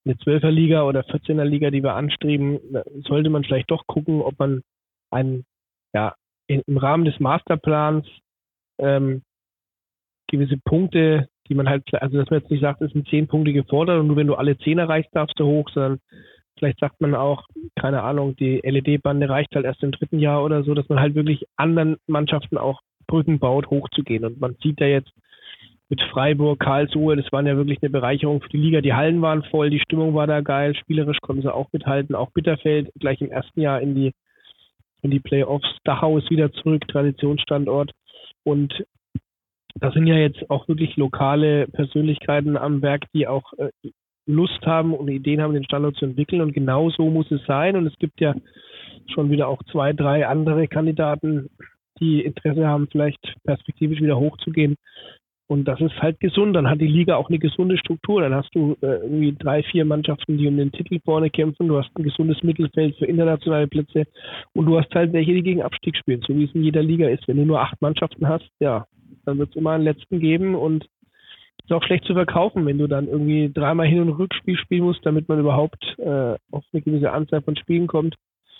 eine Zwölferliga oder vierzehner-Liga, die wir anstreben, sollte man vielleicht doch gucken, ob man einen, ja, in, im Rahmen des Masterplans ähm, gewisse Punkte, die man halt, also dass man jetzt nicht sagt, es sind zehn Punkte gefordert und nur wenn du alle zehn erreichst, darfst du hoch, sondern vielleicht sagt man auch, keine Ahnung, die L E D-Bande reicht halt erst im dritten Jahr oder so, dass man halt wirklich anderen Mannschaften auch Brücken baut, hochzugehen. Und man sieht ja jetzt mit Freiburg, Karlsruhe, das waren ja wirklich eine Bereicherung für die Liga. Die Hallen waren voll, die Stimmung war da geil, spielerisch konnten sie auch mithalten. Auch Bitterfeld gleich im ersten Jahr in die, in die Playoffs. Dachau ist wieder zurück, Traditionsstandort. Und da sind ja jetzt auch wirklich lokale Persönlichkeiten am Werk, die auch äh, Lust haben und Ideen haben, den Standort zu entwickeln. Und genau so muss es sein. Und es gibt ja schon wieder auch zwei, drei andere Kandidaten, die Interesse haben, vielleicht perspektivisch wieder hochzugehen. Und das ist halt gesund. Dann hat die Liga auch eine gesunde Struktur. Dann hast du äh, irgendwie drei, vier Mannschaften, die um den Titel vorne kämpfen. Du hast ein gesundes Mittelfeld für internationale Plätze. Und du hast halt welche, die gegen Abstieg spielen, so wie es in jeder Liga ist. Wenn du nur acht Mannschaften hast, ja, dann wird es immer einen letzten geben. Und ist auch schlecht zu verkaufen, wenn du dann irgendwie dreimal Hin- und Rückspiel spielen musst, damit man überhaupt äh, auf eine gewisse Anzahl von Spielen kommt.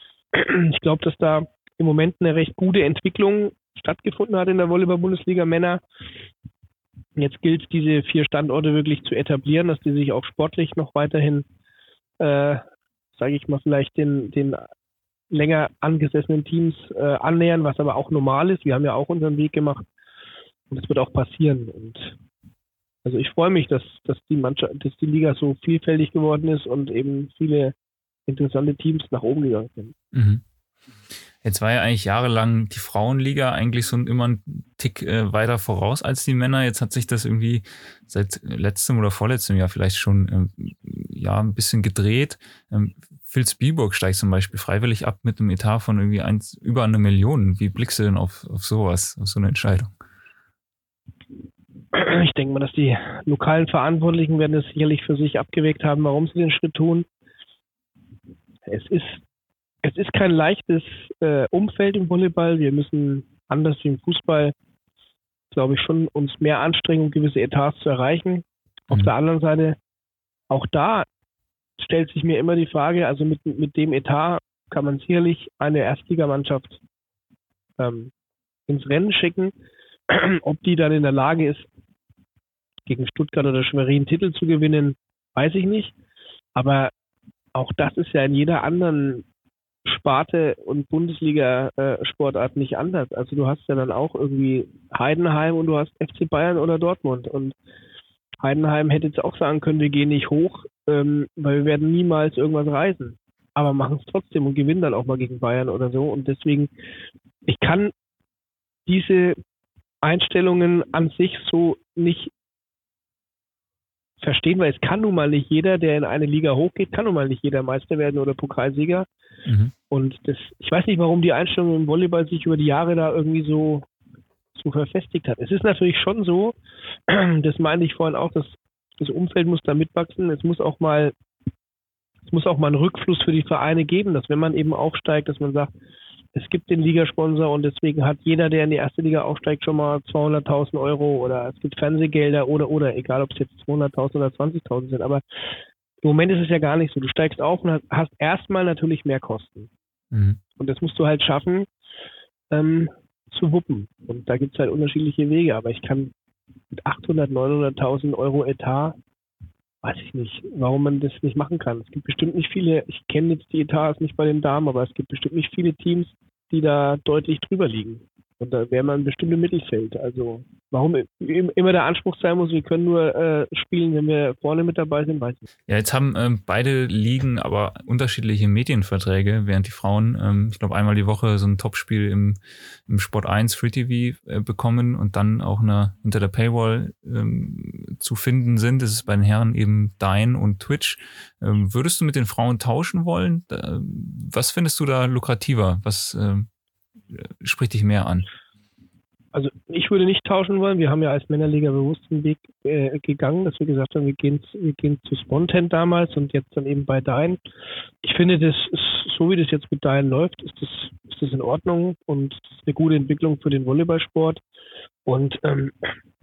Ich glaube, dass da im Moment eine recht gute Entwicklung stattgefunden hat in der Volleyball-Bundesliga Männer. Jetzt gilt es, diese vier Standorte wirklich zu etablieren, dass die sich auch sportlich noch weiterhin, äh, sage ich mal, vielleicht den, den länger angesessenen Teams äh, annähern, was aber auch normal ist. Wir haben ja auch unseren Weg gemacht und es wird auch passieren. Und also ich freue mich, dass, dass die Mannschaft, dass die Liga so vielfältig geworden ist und eben viele interessante Teams nach oben gegangen sind. Mhm. Jetzt war ja eigentlich jahrelang die Frauenliga eigentlich so immer einen Tick äh, weiter voraus als die Männer. Jetzt hat sich das irgendwie seit letztem oder vorletztem Jahr vielleicht schon ähm, ja ein bisschen gedreht. Ähm, Vilsbiburg steigt zum Beispiel freiwillig ab mit einem Etat von irgendwie eins, über eine Million. Wie blickst du denn auf, auf sowas, auf so eine Entscheidung? Ich denke mal, dass die lokalen Verantwortlichen werden es sicherlich für sich abgewägt haben, warum sie den Schritt tun. Es ist Es ist kein leichtes äh, Umfeld im Volleyball. Wir müssen, anders wie im Fußball, glaube ich, schon uns mehr anstrengen, um gewisse Etats zu erreichen. Mhm. Auf der anderen Seite, auch da stellt sich mir immer die Frage, also mit, mit dem Etat kann man sicherlich eine Erstligamannschaft ähm, ins Rennen schicken. Ob die dann in der Lage ist, gegen Stuttgart oder Schwerin Titel zu gewinnen, weiß ich nicht. Aber auch das ist ja in jeder anderen Sparte und Bundesliga-Sportart äh, nicht anders. Also du hast ja dann auch irgendwie Heidenheim und du hast F C Bayern oder Dortmund. Und Heidenheim hätte jetzt auch sagen können, wir gehen nicht hoch, ähm, weil wir werden niemals irgendwas reißen. Aber machen es trotzdem und gewinnen dann auch mal gegen Bayern oder so. Und deswegen, ich kann diese Einstellungen an sich so nicht verstehen, weil es kann nun mal nicht jeder, der in eine Liga hochgeht, kann nun mal nicht jeder Meister werden oder Pokalsieger. Mhm. Und das, ich weiß nicht, warum die Einstellung im Volleyball sich über die Jahre da irgendwie so, so verfestigt hat. Es ist natürlich schon so, das meinte ich vorhin auch, dass das Umfeld muss da mitwachsen. Es muss auch mal, es muss auch mal einen Rückfluss für die Vereine geben, dass wenn man eben aufsteigt, dass man sagt, es gibt den Ligasponsor und deswegen hat jeder, der in die erste Liga aufsteigt, schon mal zweihunderttausend Euro oder es gibt Fernsehgelder oder, oder, egal ob es jetzt zweihunderttausend oder zwanzigtausend sind. Aber im Moment ist es ja gar nicht so. Du steigst auf und hast erstmal natürlich mehr Kosten. Mhm. Und das musst du halt schaffen, ähm, zu wuppen. Und da gibt es halt unterschiedliche Wege. Aber ich kann mit achthundert, neunhunderttausend Euro Etat, weiß ich nicht, warum man das nicht machen kann. Es gibt bestimmt nicht viele, ich kenne jetzt die Etats nicht bei den Damen, aber es gibt bestimmt nicht viele Teams, die da deutlich drüber liegen. Und da wäre man bestimmt im Mittelfeld. Also warum immer der Anspruch sein muss, wir können nur äh, spielen, wenn wir vorne mit dabei sind, weiß ich nicht. Ja, jetzt haben ähm, beide Ligen aber unterschiedliche Medienverträge, während die Frauen, ähm, ich glaube, einmal die Woche so ein Topspiel im, im Sport eins Free T V äh, bekommen und dann auch eine, hinter der Paywall ähm, zu finden sind. Das ist bei den Herren eben Dine und Twitch. Ähm, würdest du mit den Frauen tauschen wollen? Äh, was findest du da lukrativer? Was äh, spricht dich mehr an? Also ich würde nicht tauschen wollen. Wir haben ja als Männerliga bewusst den Weg äh, gegangen, dass wir gesagt haben, wir gehen, wir gehen zu Spontent damals und jetzt dann eben bei Dine. Ich finde, das ist, so wie das jetzt mit Dine läuft, ist das, ist das in Ordnung und das ist eine gute Entwicklung für den Volleyballsport. Und ähm,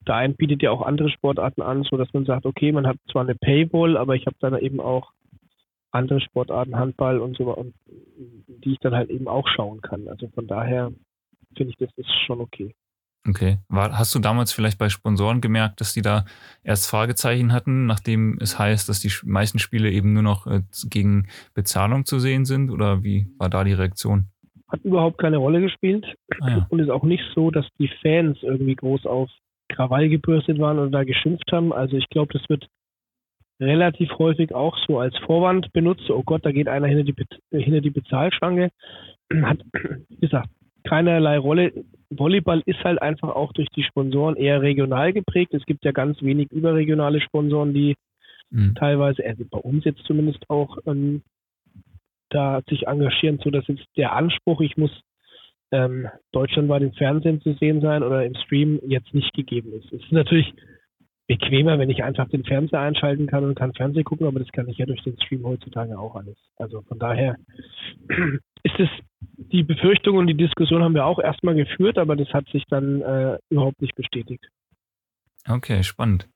Verein bietet ja auch andere Sportarten an, sodass man sagt, okay, man hat zwar eine Paywall, aber ich habe dann eben auch andere Sportarten, Handball und so, und die ich dann halt eben auch schauen kann. Also von daher finde ich, das ist schon okay. Okay. War, hast du damals vielleicht bei Sponsoren gemerkt, dass die da erst Fragezeichen hatten, nachdem es heißt, dass die meisten Spiele eben nur noch äh, gegen Bezahlung zu sehen sind? Oder wie war da die Reaktion? Hat überhaupt keine Rolle gespielt. Ah, ja. Und ist auch nicht so, dass die Fans irgendwie groß auf Krawall gebürstet waren oder da geschimpft haben. Also ich glaube, das wird relativ häufig auch so als Vorwand benutzt. Oh Gott, da geht einer hinter die, Be- hinter die Bezahlschranke. Hat, wie gesagt, keinerlei Rolle. Volleyball ist halt einfach auch durch die Sponsoren eher regional geprägt. Es gibt ja ganz wenig überregionale Sponsoren, die mhm. teilweise, also bei uns jetzt zumindest auch, ähm, da sich engagieren, so dass jetzt der Anspruch, ich muss ähm, deutschlandweit im Fernsehen zu sehen sein oder im Stream, jetzt nicht gegeben ist. Es ist natürlich bequemer, wenn ich einfach den Fernseher einschalten kann und kann Fernsehen gucken, aber das kann ich ja durch den Stream heutzutage auch alles. Also von daher ist es, die Befürchtung und die Diskussion haben wir auch erstmal geführt, aber das hat sich dann äh, überhaupt nicht bestätigt. Okay, spannend.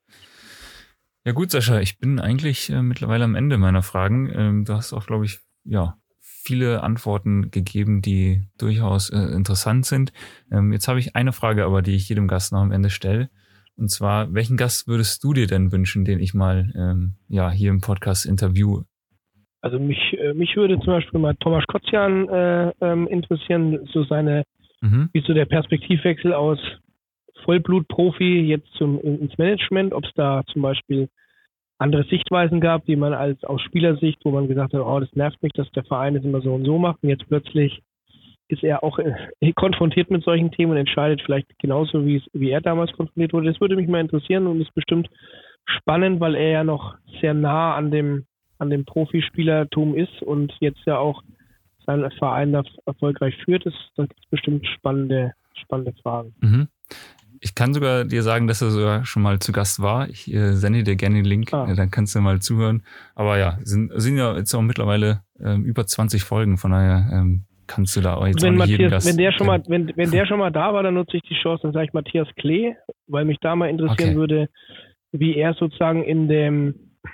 Ja gut, Sascha, ich bin eigentlich äh, mittlerweile am Ende meiner Fragen. Ähm, du hast auch, glaube ich, ja, viele Antworten gegeben, die durchaus äh, interessant sind. Ähm, jetzt habe ich eine Frage aber, die ich jedem Gast noch am Ende stelle. Und zwar, welchen Gast würdest du dir denn wünschen, den ich mal ähm, ja, hier im Podcast interviewe? Also mich, äh, mich würde zum Beispiel mal Tomasz Kocian äh, ähm, interessieren, so seine, mhm. wie so der Perspektivwechsel aus Vollblutprofi jetzt zum ins Management, ob es da zum Beispiel andere Sichtweisen gab, die man als aus Spielersicht, wo man gesagt hat, oh, das nervt mich, dass der Verein das immer so und so macht. Und jetzt plötzlich ist er auch äh, konfrontiert mit solchen Themen und entscheidet vielleicht genauso, wie, wie er damals konfrontiert wurde. Das würde mich mal interessieren und ist bestimmt spannend, weil er ja noch sehr nah an dem, an dem Profispielertum ist und jetzt ja auch seinen Verein da erfolgreich führt. Das, das gibt bestimmt spannende, spannende Fragen. Mhm. Ich kann sogar dir sagen, dass er sogar schon mal zu Gast war. Ich äh, sende dir gerne den Link, ah. dann kannst du mal zuhören. Aber ja, sind, sind ja jetzt auch mittlerweile ähm, über zwanzig Folgen, von daher ähm, kannst du da auch jetzt wenn auch nicht Matthias, jeden Gast... Wenn der, schon mal, wenn, wenn der schon mal da war, dann nutze ich die Chance, dann sage ich Matthias Klee, weil mich da mal interessieren okay. würde, wie er sozusagen in dem,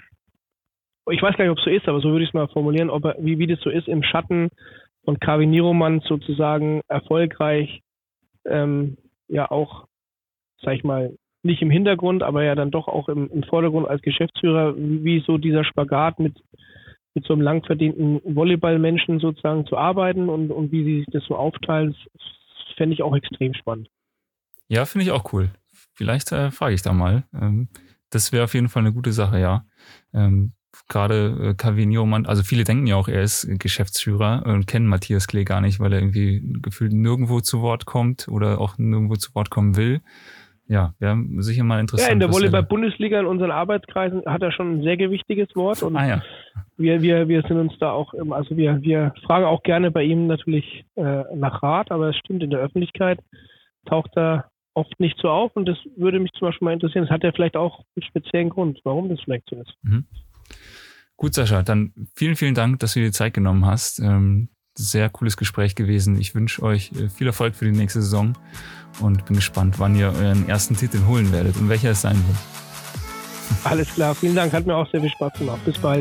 ich weiß gar nicht, ob es so ist, aber so würde ich es mal formulieren, ob er, wie, wie das so ist, im Schatten von Kari Niroman sozusagen erfolgreich ähm, ja auch, sag ich mal, nicht im Hintergrund, aber ja dann doch auch im, im Vordergrund als Geschäftsführer, wie, wie so dieser Spagat mit, mit so einem lang verdienten Volleyballmenschen sozusagen zu arbeiten und, und wie sie sich das so aufteilen, das fände ich auch extrem spannend. Ja, finde ich auch cool. Vielleicht äh, frage ich da mal. Ähm, das wäre auf jeden Fall eine gute Sache, ja. Ähm, Gerade äh, Kari Niroman, also viele denken ja auch, er ist Geschäftsführer und kennen Matthias Klee gar nicht, weil er irgendwie gefühlt nirgendwo zu Wort kommt oder auch nirgendwo zu Wort kommen will. Ja, wäre sicher mal interessant. Ja, in der Volleyball-Bundesliga in unseren Arbeitskreisen hat er schon ein sehr gewichtiges Wort und ah, ja. wir, wir, wir sind uns da auch, also wir, wir fragen auch gerne bei ihm natürlich äh, nach Rat, aber es stimmt, in der Öffentlichkeit taucht er oft nicht so auf und das würde mich zum Beispiel mal interessieren. Das hat ja vielleicht auch einen speziellen Grund, warum das vielleicht so ist. Mhm. Gut, Sascha, dann vielen, vielen Dank, dass du dir die Zeit genommen hast. Ähm, sehr cooles Gespräch gewesen. Ich wünsche euch viel Erfolg für die nächste Saison und bin gespannt, wann ihr euren ersten Titel holen werdet und welcher es sein wird. Alles klar, vielen Dank. Hat mir auch sehr viel Spaß gemacht. Bis bald.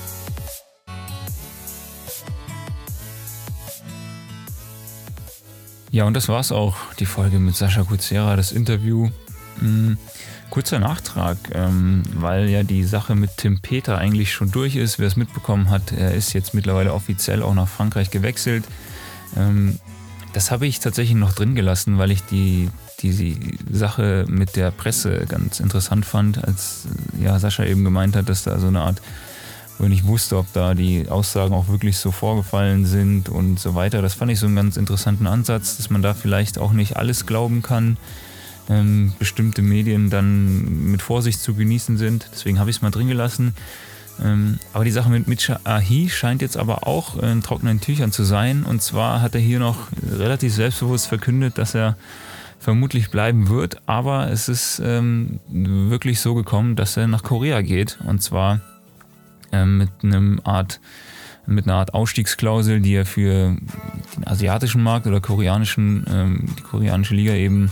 Ja, und das war's auch, die Folge mit Sascha Kucera, das Interview. Hm, kurzer Nachtrag, ähm, weil ja die Sache mit Tim Peter eigentlich schon durch ist. Wer es mitbekommen hat, er ist jetzt mittlerweile offiziell auch nach Frankreich gewechselt. Ähm, das habe ich tatsächlich noch drin gelassen, weil ich die, die Sache mit der Presse ganz interessant fand, als ja, Sascha eben gemeint hat, dass da so eine Art, wo ich nicht wusste, ob da die Aussagen auch wirklich so vorgefallen sind und so weiter. Das fand ich so einen ganz interessanten Ansatz, dass man da vielleicht auch nicht alles glauben kann, ähm, bestimmte Medien dann mit Vorsicht zu genießen sind. Deswegen habe ich es mal drin gelassen. Ähm, aber die Sache mit Mischa Ahi scheint jetzt aber auch in trockenen Tüchern zu sein. Und zwar hat er hier noch relativ selbstbewusst verkündet, dass er vermutlich bleiben wird. Aber es ist ähm, wirklich so gekommen, dass er nach Korea geht. Und zwar ähm, mit einem Art, mit einer Art Ausstiegsklausel, die er für den asiatischen Markt oder koreanischen, ähm, die koreanische Liga eben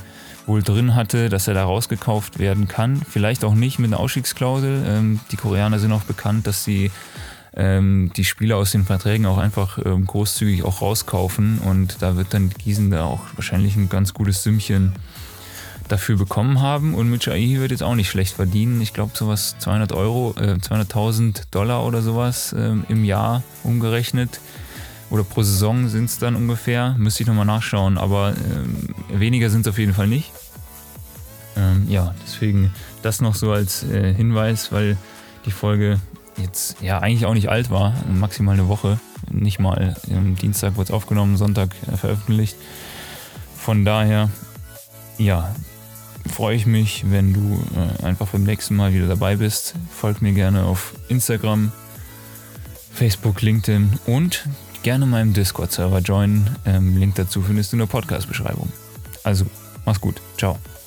wohl drin hatte, dass er da rausgekauft werden kann. Vielleicht auch nicht mit einer Ausstiegsklausel. Ähm, die Koreaner sind auch bekannt, dass sie ähm, die Spieler aus den Verträgen auch einfach ähm, großzügig auch rauskaufen. Und da wird dann Gießen da auch wahrscheinlich ein ganz gutes Sümmchen dafür bekommen haben. Und Mitch Aihi wird jetzt auch nicht schlecht verdienen. Ich glaube sowas zweihundert Euro, äh, zweihunderttausend Dollar oder sowas ähm, im Jahr umgerechnet. Oder pro Saison sind es dann ungefähr. Müsste ich nochmal nachschauen. Aber ähm, weniger sind es auf jeden Fall nicht. Ähm, ja, deswegen das noch so als äh, Hinweis, weil die Folge jetzt ja eigentlich auch nicht alt war. Maximal eine Woche. Nicht mal. Am Dienstag wurde es aufgenommen, Sonntag äh, veröffentlicht. Von daher, ja, freue ich mich, wenn du äh, einfach beim nächsten Mal wieder dabei bist. Folg mir gerne auf Instagram, Facebook, LinkedIn und gerne meinem Discord-Server joinen. Ähm, Link dazu findest du in der Podcast-Beschreibung. Also, mach's gut. Ciao.